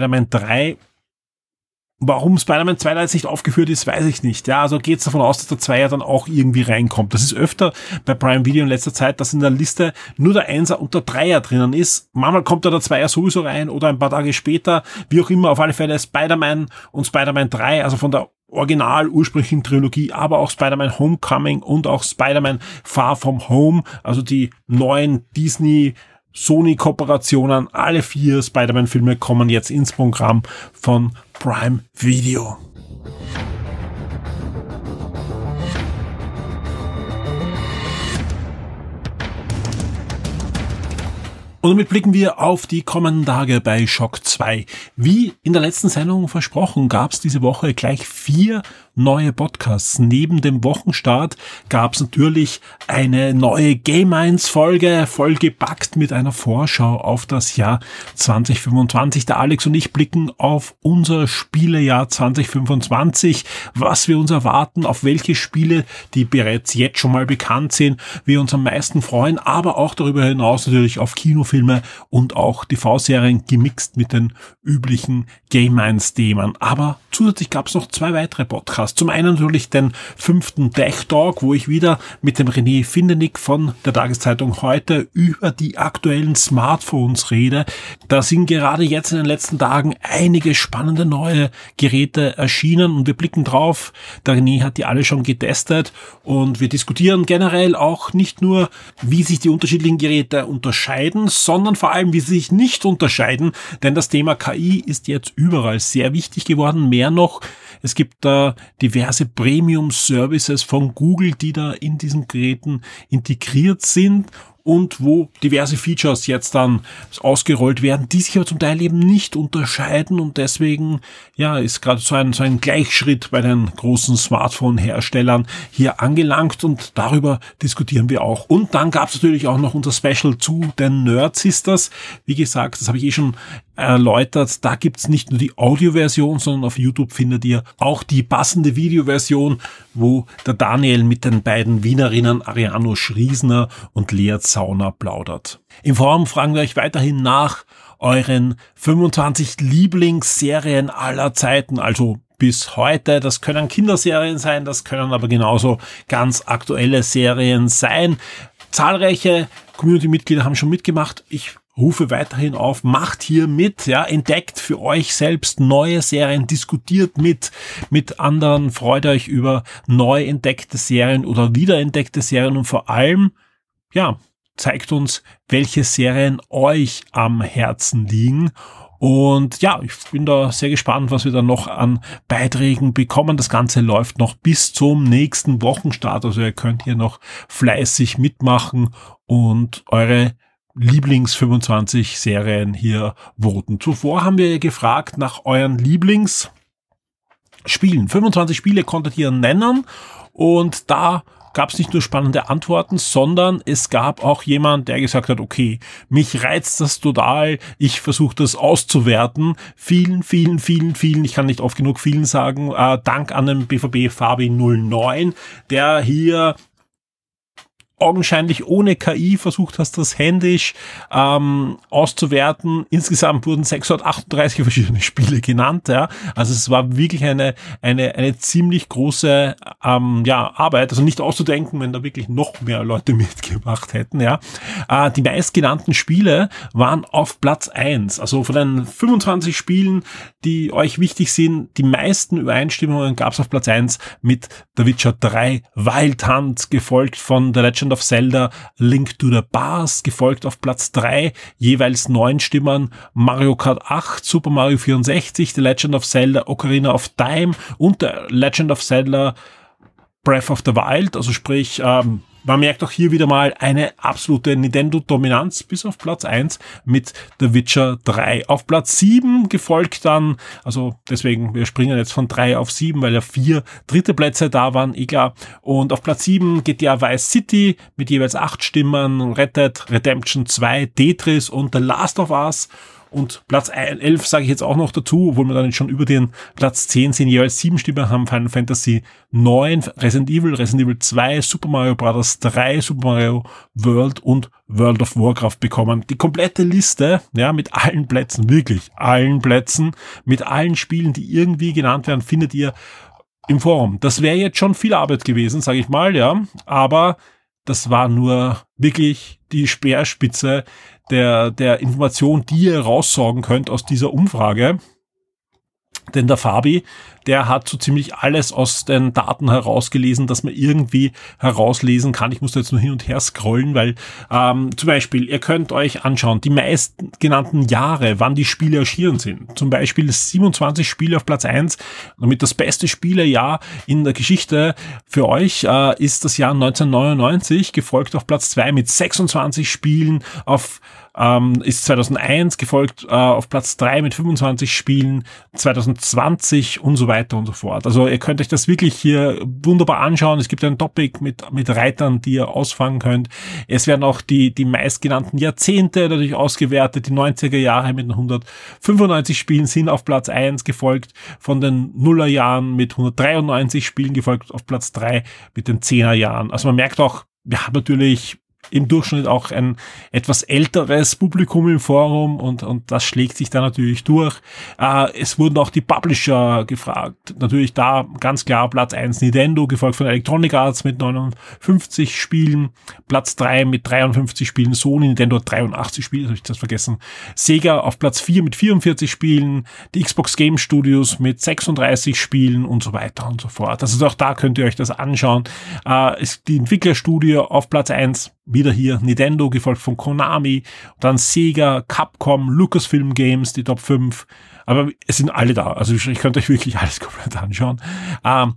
3. Warum Spider-Man 2 da jetzt nicht aufgeführt ist, weiß ich nicht. Ja, also geht's davon aus, dass der 2er dann auch irgendwie reinkommt. Das ist öfter bei Prime Video in letzter Zeit, dass in der Liste nur der 1er und der 3er drinnen ist. Manchmal kommt da der 2er sowieso rein oder ein paar Tage später. Wie auch immer, auf alle Fälle Spider-Man und Spider-Man 3, also von der ursprünglichen Trilogie, aber auch Spider-Man Homecoming und auch Spider-Man Far From Home, also die neuen Disney-Sony-Kooperationen, alle 4 Spider-Man-Filme kommen jetzt ins Programm von Prime Video. Und damit blicken wir auf die kommenden Tage bei Shock 2. Wie in der letzten Sendung versprochen, gab es diese Woche gleich 4 neue Podcasts. Neben dem Wochenstart gab es natürlich eine neue Game Minds Folge, vollgepackt mit einer Vorschau auf das Jahr 2025. Der Alex und ich blicken auf unser Spielejahr 2025, was wir uns erwarten, auf welche Spiele, die bereits jetzt schon mal bekannt sind, wir uns am meisten freuen, aber auch darüber hinaus natürlich auf Kinofilme und auch TV-Serien gemixt mit den üblichen Game Minds Themen. Aber zusätzlich gab es noch 2 weitere Podcasts. Zum einen natürlich den 5. Tech Talk, wo ich wieder mit dem René Findenick von der Tageszeitung Heute über die aktuellen Smartphones rede. Da sind gerade jetzt in den letzten Tagen einige spannende neue Geräte erschienen und wir blicken drauf. Der René hat die alle schon getestet und wir diskutieren generell auch nicht nur, wie sich die unterschiedlichen Geräte unterscheiden, sondern vor allem, wie sie sich nicht unterscheiden, denn das Thema KI ist jetzt überall sehr wichtig geworden. Mehr noch, es gibt da diverse Premium-Services von Google, die da in diesen Geräten integriert sind und wo diverse Features jetzt dann ausgerollt werden, die sich aber zum Teil eben nicht unterscheiden und deswegen ja ist gerade so ein Gleichschritt bei den großen Smartphone-Herstellern hier angelangt und darüber diskutieren wir auch. Und dann gab es natürlich auch noch unser Special zu den Nerd Sisters. Wie gesagt, das habe ich schon erläutert, da gibt's nicht nur die Audioversion, sondern auf YouTube findet ihr auch die passende Videoversion, wo der Daniel mit den beiden Wienerinnen Ariano Schriesner und Lea Zauner plaudert. Im Forum fragen wir euch weiterhin nach euren 25 Lieblingsserien aller Zeiten, also bis heute. Das können Kinderserien sein, das können aber genauso ganz aktuelle Serien sein. Zahlreiche Community-Mitglieder haben schon mitgemacht. Ich rufe weiterhin auf, macht hier mit, ja, entdeckt für euch selbst neue Serien, diskutiert mit anderen, freut euch über neu entdeckte Serien oder wiederentdeckte Serien und vor allem, ja, zeigt uns, welche Serien euch am Herzen liegen. Und ja, ich bin da sehr gespannt, was wir da noch an Beiträgen bekommen. Das Ganze läuft noch bis zum nächsten Wochenstart, also ihr könnt hier noch fleißig mitmachen und eure Lieblings 25 Serien hier voten. Zuvor haben wir gefragt nach euren Lieblingsspielen. 25 Spiele konntet ihr nennen und da gab es nicht nur spannende Antworten, sondern es gab auch jemand, der gesagt hat, okay, mich reizt das total, ich versuche das auszuwerten. Vielen, ich kann nicht oft genug vielen sagen, Dank an den BVB Fabi 09, der hier augenscheinlich ohne KI versucht hast, das händisch auszuwerten. Insgesamt wurden 638 verschiedene Spiele genannt. Ja. Also es war wirklich eine ziemlich große Arbeit. Also nicht auszudenken, wenn da wirklich noch mehr Leute mitgemacht hätten. Ja. Die meistgenannten Spiele waren auf Platz 1. Also von den 25 Spielen, die euch wichtig sind, die meisten Übereinstimmungen gab es auf Platz 1 mit The Witcher 3, Wild Hunt, gefolgt von The Legend of Zelda, Link to the Past, gefolgt auf Platz 3, jeweils 9 Stimmen, Mario Kart 8, Super Mario 64, The Legend of Zelda, Ocarina of Time und The Legend of Zelda Breath of the Wild, also sprich, man merkt auch hier wieder mal eine absolute Nintendo-Dominanz bis auf Platz 1 mit The Witcher 3. Auf Platz 7 gefolgt dann, also deswegen, wir springen jetzt von 3 auf 7, weil ja 4 dritte Plätze da waren, klar. Und auf Platz 7 GTA Vice City mit jeweils 8 Stimmen, Red Dead Redemption 2, Tetris und The Last of Us. Und Platz 11 sage ich jetzt auch noch dazu, obwohl wir dann schon über den Platz 10 sind, jeweils 7 Stimmen haben Final Fantasy 9, Resident Evil 2, Super Mario Bros. 3, Super Mario World und World of Warcraft bekommen. Die komplette Liste, ja, mit allen Plätzen, wirklich allen Plätzen, mit allen Spielen, die irgendwie genannt werden, findet ihr im Forum. Das wäre jetzt schon viel Arbeit gewesen, sage ich mal, ja, aber das war nur wirklich die Speerspitze der Information, die ihr raussaugen könnt aus dieser Umfrage. Denn der Fabi, der hat so ziemlich alles aus den Daten herausgelesen, dass man irgendwie herauslesen kann. Ich muss da jetzt nur hin und her scrollen, weil zum Beispiel, ihr könnt euch anschauen, die meistgenannten Jahre, wann die Spiele erschienen sind. Zum Beispiel 27 Spiele auf Platz 1. Damit das beste Spielejahr in der Geschichte für euch ist das Jahr 1999, gefolgt auf Platz 2 mit 26 Spielen, ist 2001 gefolgt auf Platz 3 mit 25 Spielen, 2020 und so weiter und so fort. Also ihr könnt euch das wirklich hier wunderbar anschauen. Es gibt ein Topic mit Reitern, die ihr ausfangen könnt. Es werden auch die meistgenannten Jahrzehnte natürlich ausgewertet. Die 90er Jahre mit 195 Spielen sind auf Platz 1, gefolgt von den Nullerjahren mit 193 Spielen, gefolgt auf Platz 3 mit den 10er Jahren. Also man merkt auch, wir haben natürlich im Durchschnitt auch ein etwas älteres Publikum im Forum und das schlägt sich da natürlich durch. Es wurden auch die Publisher gefragt. Natürlich da ganz klar Platz 1 Nintendo, gefolgt von Electronic Arts mit 59 Spielen. Platz 3 mit 53 Spielen Sony, Nintendo hat 83 Spiele, habe ich das vergessen. Sega auf Platz 4 mit 44 Spielen. Die Xbox Game Studios mit 36 Spielen und so weiter und so fort. Also auch da könnt ihr euch das anschauen. Ist die Entwicklerstudio auf Platz 1. Wieder hier Nintendo, gefolgt von Konami, dann Sega, Capcom, Lucasfilm Games, die Top 5. Aber es sind alle da. Also ich könnte euch wirklich alles komplett anschauen.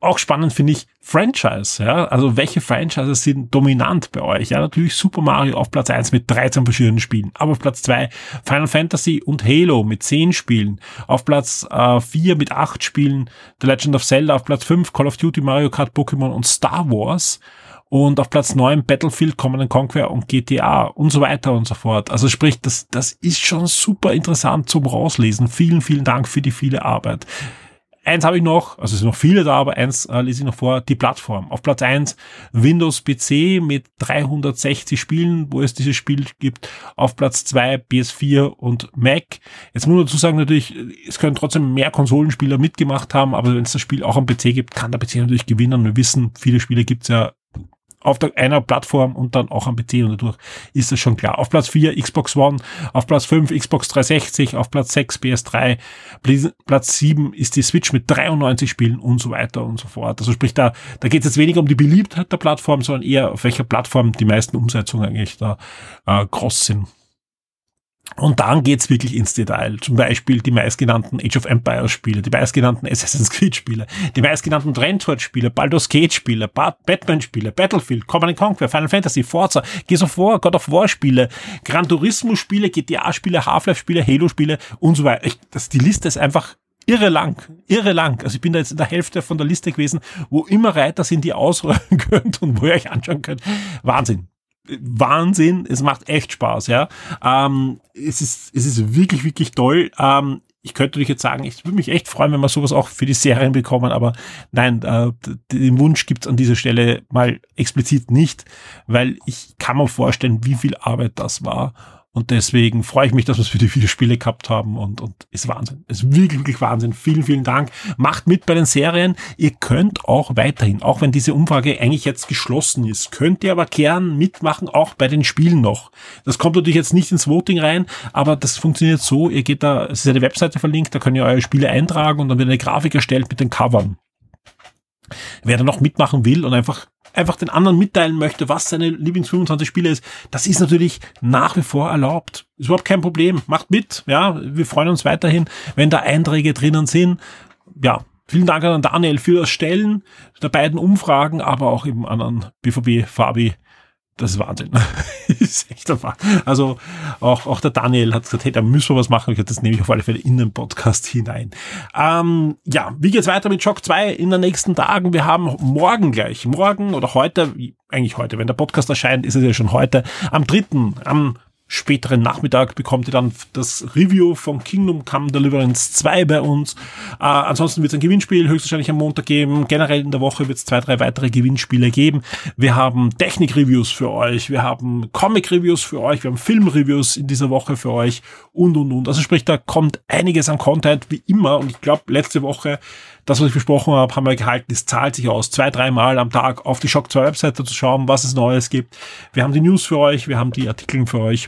Auch spannend finde ich Franchise, ja, also welche Franchises sind dominant bei euch? Ja, natürlich Super Mario auf Platz 1 mit 13 verschiedenen Spielen, aber auf Platz 2 Final Fantasy und Halo mit 10 Spielen, auf Platz 4 mit 8 Spielen The Legend of Zelda, auf Platz 5 Call of Duty, Mario Kart, Pokémon und Star Wars und auf Platz 9 Battlefield, Command & Conquer und GTA und so weiter und so fort. Also sprich, das ist schon super interessant zum Rauslesen. Vielen, vielen Dank für die viele Arbeit. Eins habe ich noch, also es sind noch viele da, aber eins lese ich noch vor, die Plattform. Auf Platz 1 Windows PC mit 360 Spielen, wo es dieses Spiel gibt. Auf Platz 2 PS4 und Mac. Jetzt muss man dazu sagen, natürlich, es können trotzdem mehr Konsolenspieler mitgemacht haben, aber wenn es das Spiel auch am PC gibt, kann der PC natürlich gewinnen. Wir wissen, viele Spiele gibt es ja auf einer Plattform und dann auch am PC und dadurch ist das schon klar. Auf Platz 4 Xbox One, auf Platz 5 Xbox 360, auf Platz 6 PS3, Platz 7 ist die Switch mit 93 Spielen und so weiter und so fort. Also sprich, da geht es jetzt weniger um die Beliebtheit der Plattform, sondern eher auf welcher Plattform die meisten Umsetzungen eigentlich da groß sind. Und dann geht's wirklich ins Detail. Zum Beispiel die meistgenannten Age of Empires Spiele, die meistgenannten Assassin's Creed Spiele, die meistgenannten Dreamcast Spiele, Baldur's Gate Spiele, Batman Spiele, Battlefield, Command & Conquer, Final Fantasy, Forza, Gears of War, God of War Spiele, Gran Turismo Spiele, GTA Spiele, Half-Life Spiele, Halo Spiele und so weiter. Die Liste ist einfach irre lang. Also ich bin da jetzt in der Hälfte von der Liste gewesen, wo immer Reiter sind, die ihr ausräumen könnt und wo ihr euch anschauen könnt. Wahnsinn, es macht echt Spaß, ja. Es ist wirklich, wirklich toll. Ich könnte natürlich jetzt sagen, ich würde mich echt freuen, wenn wir sowas auch für die Serien bekommen, aber nein, den Wunsch gibt's an dieser Stelle mal explizit nicht, weil ich kann mir vorstellen, wie viel Arbeit das war. Und deswegen freue ich mich, dass wir es für die viele Spiele gehabt haben und ist Wahnsinn. Ist wirklich, wirklich Wahnsinn. Vielen, vielen Dank. Macht mit bei den Serien. Ihr könnt auch weiterhin, auch wenn diese Umfrage eigentlich jetzt geschlossen ist, könnt ihr aber gern mitmachen, auch bei den Spielen noch. Das kommt natürlich jetzt nicht ins Voting rein, aber das funktioniert so. Ihr geht da, es ist eine Webseite verlinkt, da könnt ihr eure Spiele eintragen und dann wird eine Grafik erstellt mit den Covern. Wer da noch mitmachen will und einfach den anderen mitteilen möchte, was seine Lieblings-25 Spiele ist, das ist natürlich nach wie vor erlaubt. Ist überhaupt kein Problem. Macht mit, ja. Wir freuen uns weiterhin, wenn da Einträge drinnen sind. Ja, vielen Dank an Daniel für das Stellen der beiden Umfragen, aber auch eben an BVB, Fabi. Das ist Wahnsinn. Ist echt der Fall. Also auch der Daniel hat gesagt, hey, da müssen wir was machen. Das nehme ich auf alle Fälle in den Podcast hinein. Ja, wie geht's weiter mit Shock 2 in den nächsten Tagen? Wir haben morgen oder heute, eigentlich heute, wenn der Podcast erscheint, ist es ja schon heute, am 3., am späteren Nachmittag bekommt ihr dann das Review von Kingdom Come Deliverance 2 bei uns. Ansonsten wird es ein Gewinnspiel höchstwahrscheinlich am Montag geben. Generell in der Woche wird es 2-3 weitere Gewinnspiele geben. Wir haben Technik-Reviews für euch, wir haben Comic-Reviews für euch, wir haben Film-Reviews in dieser Woche für euch und. Also sprich, da kommt einiges an Content wie immer und ich glaube, letzte Woche das, was ich besprochen habe, haben wir gehalten, es zahlt sich aus, 2-3 Mal am Tag auf die Shock 2 Webseite zu schauen, was es Neues gibt. Wir haben die News für euch, wir haben die Artikel für euch.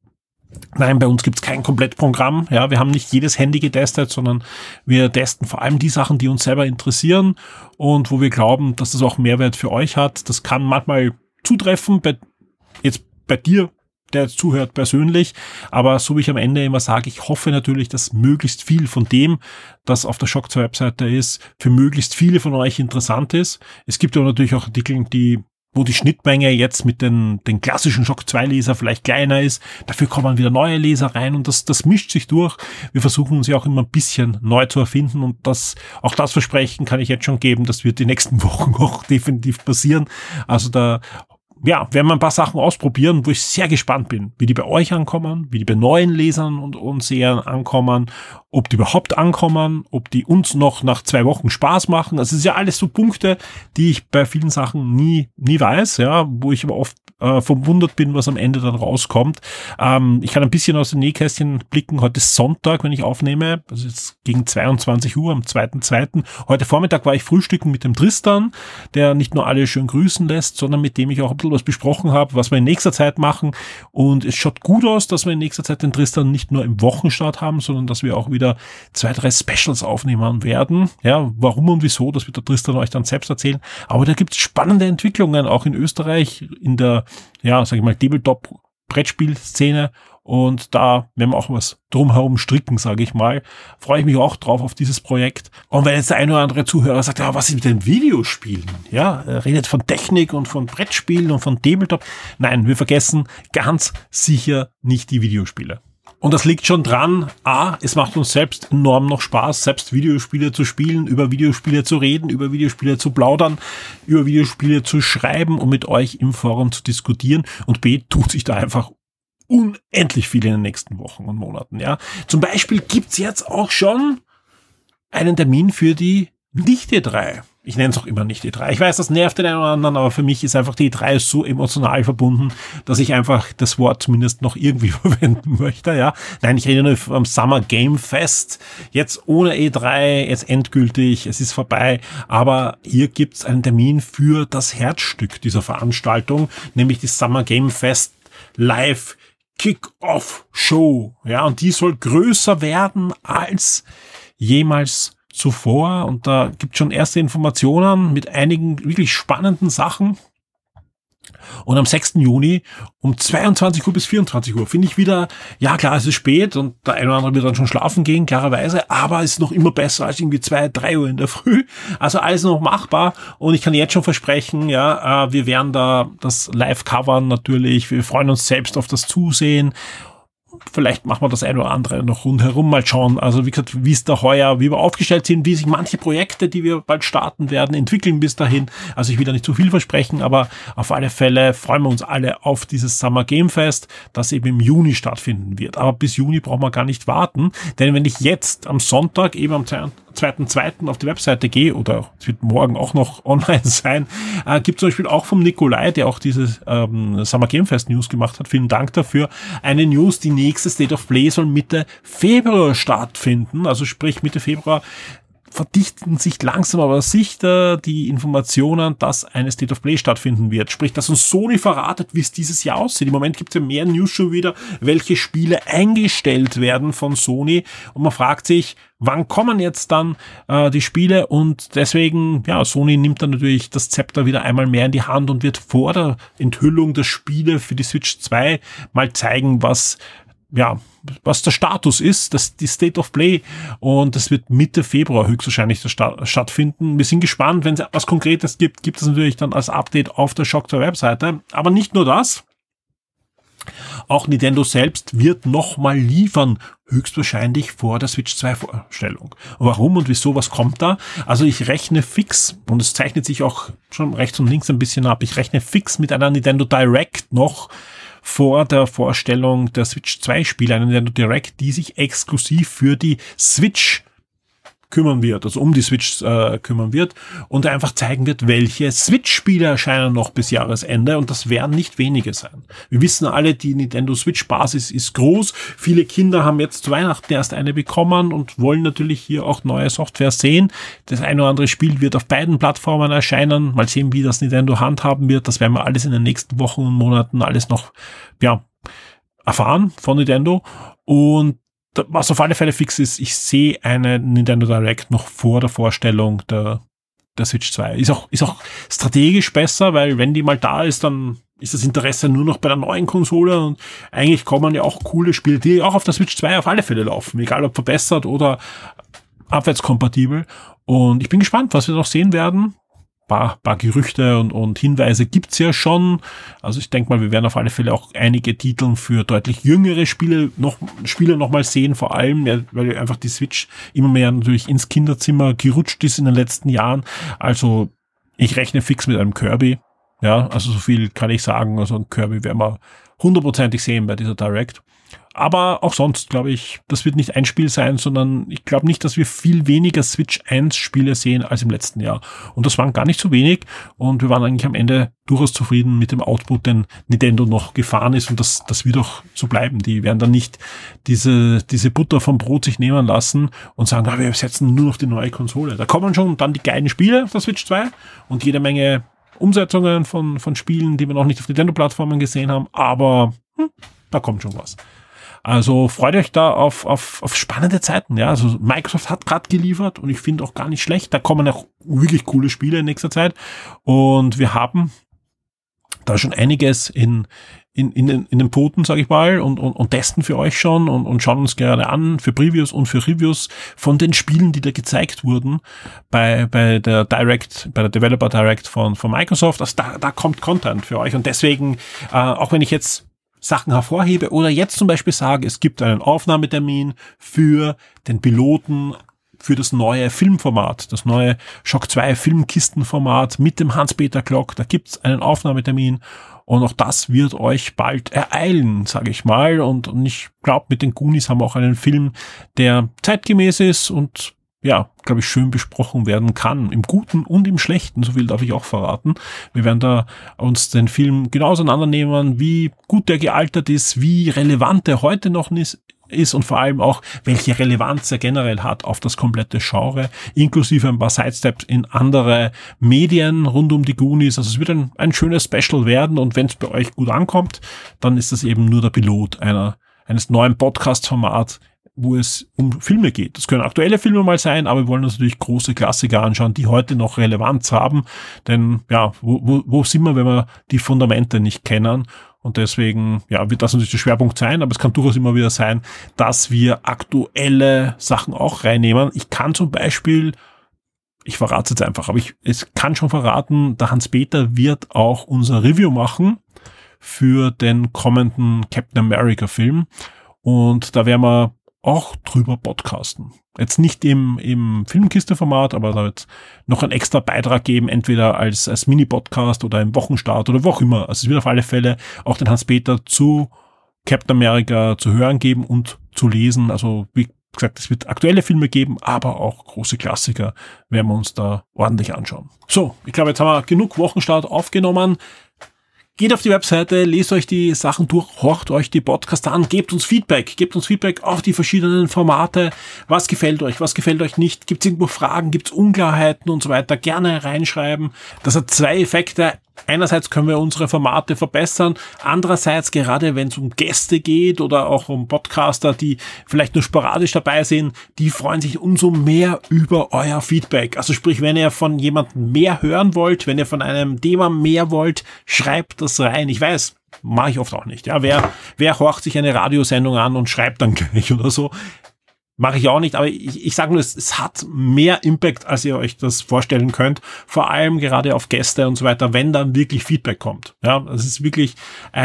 Nein, bei uns gibt's kein Komplettprogramm. Ja, wir haben nicht jedes Handy getestet, sondern wir testen vor allem die Sachen, die uns selber interessieren und wo wir glauben, dass das auch Mehrwert für euch hat. Das kann manchmal zutreffen, bei dir, der jetzt zuhört, persönlich. Aber so wie ich am Ende immer sage, ich hoffe natürlich, dass möglichst viel von dem, das auf der Shock 2 Webseite ist, für möglichst viele von euch interessant ist. Es gibt aber natürlich auch Artikel, wo die Schnittmenge jetzt mit den klassischen Shock 2 Leser vielleicht kleiner ist. Dafür kommen wieder neue Leser rein und das mischt sich durch. Wir versuchen uns ja auch immer ein bisschen neu zu erfinden und auch das Versprechen kann ich jetzt schon geben, das wird die nächsten Wochen auch definitiv passieren. Also da werden wir ein paar Sachen ausprobieren, wo ich sehr gespannt bin, wie die bei euch ankommen, wie die bei neuen Lesern und Sehern ankommen, ob die überhaupt ankommen, ob die uns noch nach 2 Wochen Spaß machen. Also es ist ja alles so Punkte, die ich bei vielen Sachen nie weiß, ja, wo ich aber oft verwundert bin, was am Ende dann rauskommt. Ich kann ein bisschen aus den Nähkästchen blicken. Heute ist Sonntag, wenn ich aufnehme, also jetzt gegen 22 Uhr am 2.2. Heute Vormittag war ich frühstücken mit dem Tristan, der nicht nur alle schön grüßen lässt, sondern mit dem ich auch ein bisschen was besprochen habe, was wir in nächster Zeit machen. Und es schaut gut aus, dass wir in nächster Zeit den Tristan nicht nur im Wochenstart haben, sondern dass wir auch wieder 2-3 Specials aufnehmen werden. Ja, warum und wieso, das wird der Tristan euch dann selbst erzählen. Aber da gibt es spannende Entwicklungen, auch in Österreich, in der, Tabletop-Brettspielszene Und da werden wir auch was drumherum stricken, sage ich mal. Freue ich mich auch drauf auf dieses Projekt. Und wenn jetzt der eine oder andere Zuhörer sagt, ja, was ist mit den Videospielen? Ja, er redet von Technik und von Brettspielen und von Tabletop. Nein, wir vergessen ganz sicher nicht die Videospiele. Und das liegt schon dran, es macht uns selbst enorm noch Spaß, selbst Videospiele zu spielen, über Videospiele zu reden, über Videospiele zu plaudern, über Videospiele zu schreiben und mit euch im Forum zu diskutieren. Und B, tut sich da einfach unendlich viel in den nächsten Wochen und Monaten. Ja, zum Beispiel gibt's jetzt auch schon einen Termin für die Nicht-E3. Ich nenne es auch immer Nicht-E3. Ich weiß, das nervt den einen oder anderen, aber für mich ist einfach die E3 so emotional verbunden, dass ich einfach das Wort zumindest noch irgendwie verwenden möchte. Ja, nein, ich rede nur vom Summer Game Fest. Jetzt ohne E3, jetzt endgültig, es ist vorbei. Aber hier gibt's einen Termin für das Herzstück dieser Veranstaltung, nämlich die Summer Game Fest Live Kick-Off-Show. Ja, und die soll größer werden als jemals zuvor. Und da gibt schon erste Informationen mit einigen wirklich spannenden Sachen. Und am 6. Juni um 22 Uhr bis 24 Uhr finde ich wieder, ja klar, es ist spät und der eine oder andere wird dann schon schlafen gehen, klarerweise, aber es ist noch immer besser als irgendwie 2, 3 Uhr in der Früh. Also alles noch machbar und ich kann jetzt schon versprechen, ja, wir werden da das live covern natürlich, wir freuen uns selbst auf das Zusehen. Vielleicht machen wir das eine oder andere noch rundherum mal schauen. Also wie gesagt, wie es da heuer, wie wir aufgestellt sind, wie sich manche Projekte, die wir bald starten werden, entwickeln bis dahin. Also ich will da nicht zu viel versprechen, aber auf alle Fälle freuen wir uns alle auf dieses Summer Game Fest, das eben im Juni stattfinden wird. Aber bis Juni brauchen wir gar nicht warten, denn wenn ich jetzt am Sonntag, eben am 2.2. auf die Webseite gehe, oder es wird morgen auch noch online sein, gibt zum Beispiel auch vom Nikolai, der auch dieses Summer Game Fest News gemacht hat, vielen Dank dafür, eine News, die nächste State of Play soll Mitte Februar stattfinden, also sprich Mitte Februar verdichten sich langsam aber sicher die Informationen, dass eine State of Play stattfinden wird. Sprich, dass uns Sony verratet, wie es dieses Jahr aussieht. Im Moment gibt es ja mehr News schon wieder, welche Spiele eingestellt werden von Sony. Und man fragt sich, wann kommen jetzt dann die Spiele? Und deswegen, ja, Sony nimmt dann natürlich das Zepter wieder einmal mehr in die Hand und wird vor der Enthüllung der Spiele für die Switch 2 mal zeigen, was der Status ist, die State of Play, und das wird Mitte Februar höchstwahrscheinlich stattfinden. Wir sind gespannt, wenn es was Konkretes gibt es natürlich dann als Update auf der Shock 2 Webseite. Aber nicht nur das, auch Nintendo selbst wird nochmal liefern, höchstwahrscheinlich vor der Switch 2 Vorstellung. Warum und wieso, was kommt da? Also ich rechne fix, und es zeichnet sich auch schon rechts und links ein bisschen ab, ich rechne fix mit einer Nintendo Direct noch vor der Vorstellung der Switch 2 Spiele, eine Nintendo Direct, die sich exklusiv für die Switch kümmern wird, also um die Switch kümmern wird und einfach zeigen wird, welche Switch-Spiele erscheinen noch bis Jahresende, und das werden nicht wenige sein. Wir wissen alle, die Nintendo Switch-Basis ist groß. Viele Kinder haben jetzt zu Weihnachten erst eine bekommen und wollen natürlich hier auch neue Software sehen. Das eine oder andere Spiel wird auf beiden Plattformen erscheinen. Mal sehen, wie das Nintendo handhaben wird. Das werden wir alles in den nächsten Wochen und Monaten alles noch erfahren von Nintendo. Und was auf alle Fälle fix ist, ich sehe eine Nintendo Direct noch vor der Vorstellung der Switch 2. Ist auch strategisch besser, weil wenn die mal da ist, dann ist das Interesse nur noch bei der neuen Konsole, und eigentlich kommen ja auch coole Spiele, die auch auf der Switch 2 auf alle Fälle laufen, egal ob verbessert oder abwärtskompatibel. Und ich bin gespannt, was wir noch sehen werden. Paar Gerüchte und Hinweise gibt's ja schon. Also ich denke mal, wir werden auf alle Fälle auch einige Titel für deutlich jüngere Spieler noch mal sehen, vor allem, ja, weil einfach die Switch immer mehr natürlich ins Kinderzimmer gerutscht ist in den letzten Jahren. Also ich rechne fix mit einem Kirby. Ja, also so viel kann ich sagen. Also ein Kirby werden wir 100%ig sehen bei dieser Direct. Aber auch sonst, glaube ich, das wird nicht ein Spiel sein, sondern ich glaube nicht, dass wir viel weniger Switch 1 Spiele sehen als im letzten Jahr. Und das waren gar nicht so wenig, und wir waren eigentlich am Ende durchaus zufrieden mit dem Output, den Nintendo noch gefahren ist, und das wird auch so bleiben. Die werden dann nicht diese Butter vom Brot sich nehmen lassen und sagen, wir setzen nur noch die neue Konsole. Da kommen schon dann die geilen Spiele auf der Switch 2 und jede Menge Umsetzungen von Spielen, die wir noch nicht auf Nintendo-Plattformen gesehen haben, aber da kommt schon was. Also freut euch da auf spannende Zeiten. Ja, also Microsoft hat gerade geliefert, und ich finde auch gar nicht schlecht. Da kommen auch wirklich coole Spiele in nächster Zeit, und wir haben da schon einiges in in den Poten, sage ich mal, und testen für euch schon und schauen uns gerade an für Previews und für Reviews von den Spielen, die da gezeigt wurden bei der Developer Direct von Microsoft. Also da kommt Content für euch und deswegen, auch wenn ich jetzt Sachen hervorhebe oder jetzt zum Beispiel sage, es gibt einen Aufnahmetermin für den Piloten für das neue Filmformat, das neue Shock 2 Filmkistenformat mit dem Hans-Peter Glock, da gibt's einen Aufnahmetermin. Und auch das wird euch bald ereilen, sage ich mal. Und ich glaube, mit den Goonies haben wir auch einen Film, der zeitgemäß ist und ja, glaube ich, schön besprochen werden kann. Im Guten und im Schlechten, so viel darf ich auch verraten. Wir werden da uns den Film genau auseinandernehmen, wie gut der gealtert ist, wie relevant der heute noch ist und vor allem auch, welche Relevanz er generell hat auf das komplette Genre, inklusive ein paar Sidesteps in andere Medien rund um die Goonies. Also es wird ein schönes Special werden und wenn es bei euch gut ankommt, dann ist das eben nur der Pilot eines neuen Podcast-Formats, wo es um Filme geht. Das können aktuelle Filme mal sein, aber wir wollen uns natürlich große Klassiker anschauen, die heute noch Relevanz haben. Denn ja, wo sind wir, wenn wir die Fundamente nicht kennen? Und deswegen, ja, wird das natürlich der Schwerpunkt sein, aber es kann durchaus immer wieder sein, dass wir aktuelle Sachen auch reinnehmen. Ich kann zum Beispiel, ich verrate es jetzt einfach, aber es kann schon verraten, der Hans-Peter wird auch unser Review machen für den kommenden Captain America Film. Und da werden wir auch drüber podcasten. Jetzt nicht im Filmkiste-Format, aber da wird noch ein extra Beitrag geben, entweder als Mini-Podcast oder im Wochenstart oder wo auch immer. Also es wird auf alle Fälle auch den Hans-Peter zu Captain America zu hören geben und zu lesen. Also wie gesagt, es wird aktuelle Filme geben, aber auch große Klassiker werden wir uns da ordentlich anschauen. So, ich glaube, jetzt haben wir genug Wochenstart aufgenommen. Geht auf die Webseite, lest euch die Sachen durch, horcht euch die Podcasts an, gebt uns Feedback auf die verschiedenen Formate. Was gefällt euch nicht? Gibt es irgendwo Fragen, gibt es Unklarheiten und so weiter? Gerne reinschreiben. Das hat zwei Effekte. Einerseits können wir unsere Formate verbessern, andererseits gerade wenn es um Gäste geht oder auch um Podcaster, die vielleicht nur sporadisch dabei sind, die freuen sich umso mehr über euer Feedback. Also sprich, wenn ihr von jemandem mehr hören wollt, wenn ihr von einem Thema mehr wollt, schreibt das rein. Ich weiß, mache ich oft auch nicht. Ja, wer horcht sich eine Radiosendung an und schreibt dann gleich oder so? Mache ich auch nicht, aber ich sage nur, es hat mehr Impact, als ihr euch das vorstellen könnt. Vor allem gerade auf Gäste und so weiter, wenn dann wirklich Feedback kommt. Ja, das ist wirklich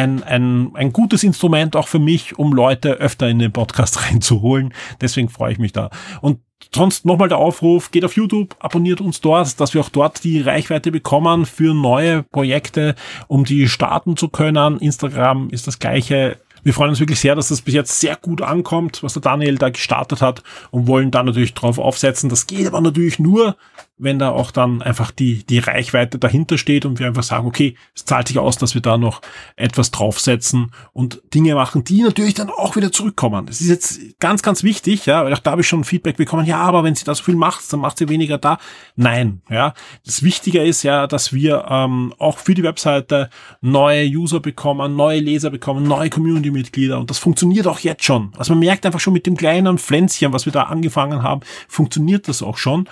ein gutes Instrument auch für mich, um Leute öfter in den Podcast reinzuholen. Deswegen freue ich mich da. Und sonst nochmal der Aufruf, geht auf YouTube, abonniert uns dort, dass wir auch dort die Reichweite bekommen für neue Projekte, um die starten zu können. Instagram ist das Gleiche. Wir freuen uns wirklich sehr, dass das bis jetzt sehr gut ankommt, was der Daniel da gestartet hat und wollen da natürlich drauf aufsetzen. Das geht aber natürlich nur, wenn da auch dann einfach die Reichweite dahinter steht und wir einfach sagen, okay, es zahlt sich aus, dass wir da noch etwas draufsetzen und Dinge machen, die natürlich dann auch wieder zurückkommen. Das ist jetzt ganz, ganz wichtig, ja, weil auch da habe ich schon Feedback bekommen, ja, aber wenn sie da so viel macht, dann macht sie weniger da. Nein, ja. Das Wichtige ist ja, dass wir auch für die Webseite neue User bekommen, neue Leser bekommen, neue Community-Mitglieder und das funktioniert auch jetzt schon. Also man merkt einfach schon mit dem kleinen Pflänzchen, was wir da angefangen haben, funktioniert das auch schon.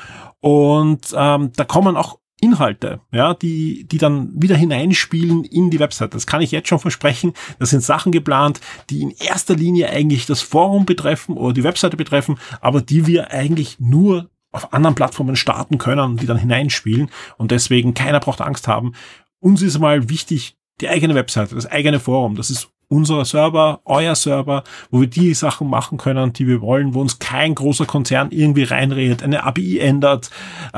Und da kommen auch Inhalte, ja, die dann wieder hineinspielen in die Website. Das kann ich jetzt schon versprechen. Das sind Sachen geplant, die in erster Linie eigentlich das Forum betreffen oder die Webseite betreffen, aber die wir eigentlich nur auf anderen Plattformen starten können, die dann hineinspielen. Und deswegen, keiner braucht Angst haben. Uns ist mal wichtig, die eigene Webseite, das eigene Forum, das ist unser Server, euer Server, wo wir die Sachen machen können, die wir wollen, wo uns kein großer Konzern irgendwie reinredet, eine API ändert,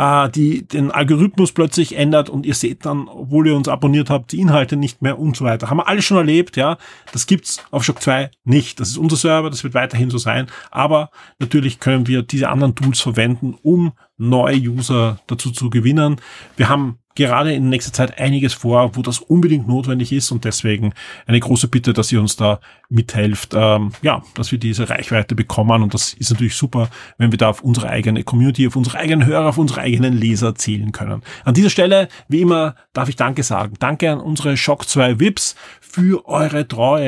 die den Algorithmus plötzlich ändert und ihr seht dann, obwohl ihr uns abonniert habt, die Inhalte nicht mehr und so weiter. Haben wir alles schon erlebt, ja. Das gibt's auf Shock 2 nicht. Das ist unser Server, das wird weiterhin so sein. Aber natürlich können wir diese anderen Tools verwenden, um neue User dazu zu gewinnen. Wir haben gerade in nächster Zeit einiges vor, wo das unbedingt notwendig ist und deswegen eine große Bitte, dass ihr uns da mithelft, dass wir diese Reichweite bekommen und das ist natürlich super, wenn wir da auf unsere eigene Community, auf unsere eigenen Hörer, auf unsere eigenen Leser zählen können. An dieser Stelle, wie immer, darf ich Danke sagen. Danke an unsere Shock 2 VIPs für eure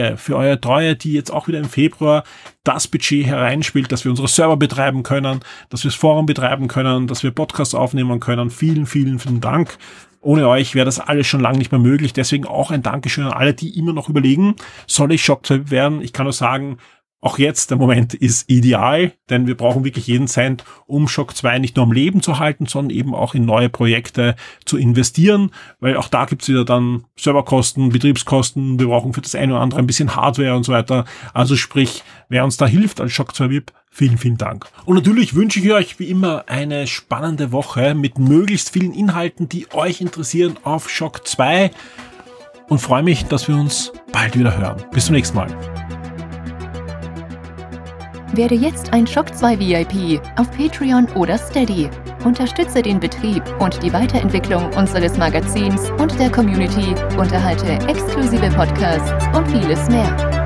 Treue, die jetzt auch wieder im Februar das Budget hereinspielt, dass wir unsere Server betreiben können, dass wir das Forum betreiben können, dass wir Podcasts aufnehmen können. Vielen, vielen, vielen Dank. Ohne euch wäre das alles schon lange nicht mehr möglich. Deswegen auch ein Dankeschön an alle, die immer noch überlegen, soll ich Shock 2 werden? Ich kann nur sagen, auch jetzt, der Moment ist ideal, denn wir brauchen wirklich jeden Cent, um Shock 2 nicht nur am Leben zu halten, sondern eben auch in neue Projekte zu investieren, weil auch da gibt's wieder dann Serverkosten, Betriebskosten, wir brauchen für das eine oder andere ein bisschen Hardware und so weiter. Also sprich, wer uns da hilft als Shock 2 VIP, vielen, vielen Dank. Und natürlich wünsche ich euch wie immer eine spannende Woche mit möglichst vielen Inhalten, die euch interessieren auf Shock 2 und freue mich, dass wir uns bald wieder hören. Bis zum nächsten Mal. Werde jetzt ein Shock 2 VIP auf Patreon oder Steady. Unterstütze den Betrieb und die Weiterentwicklung unseres Magazins und der Community, unterhalte exklusive Podcasts und vieles mehr.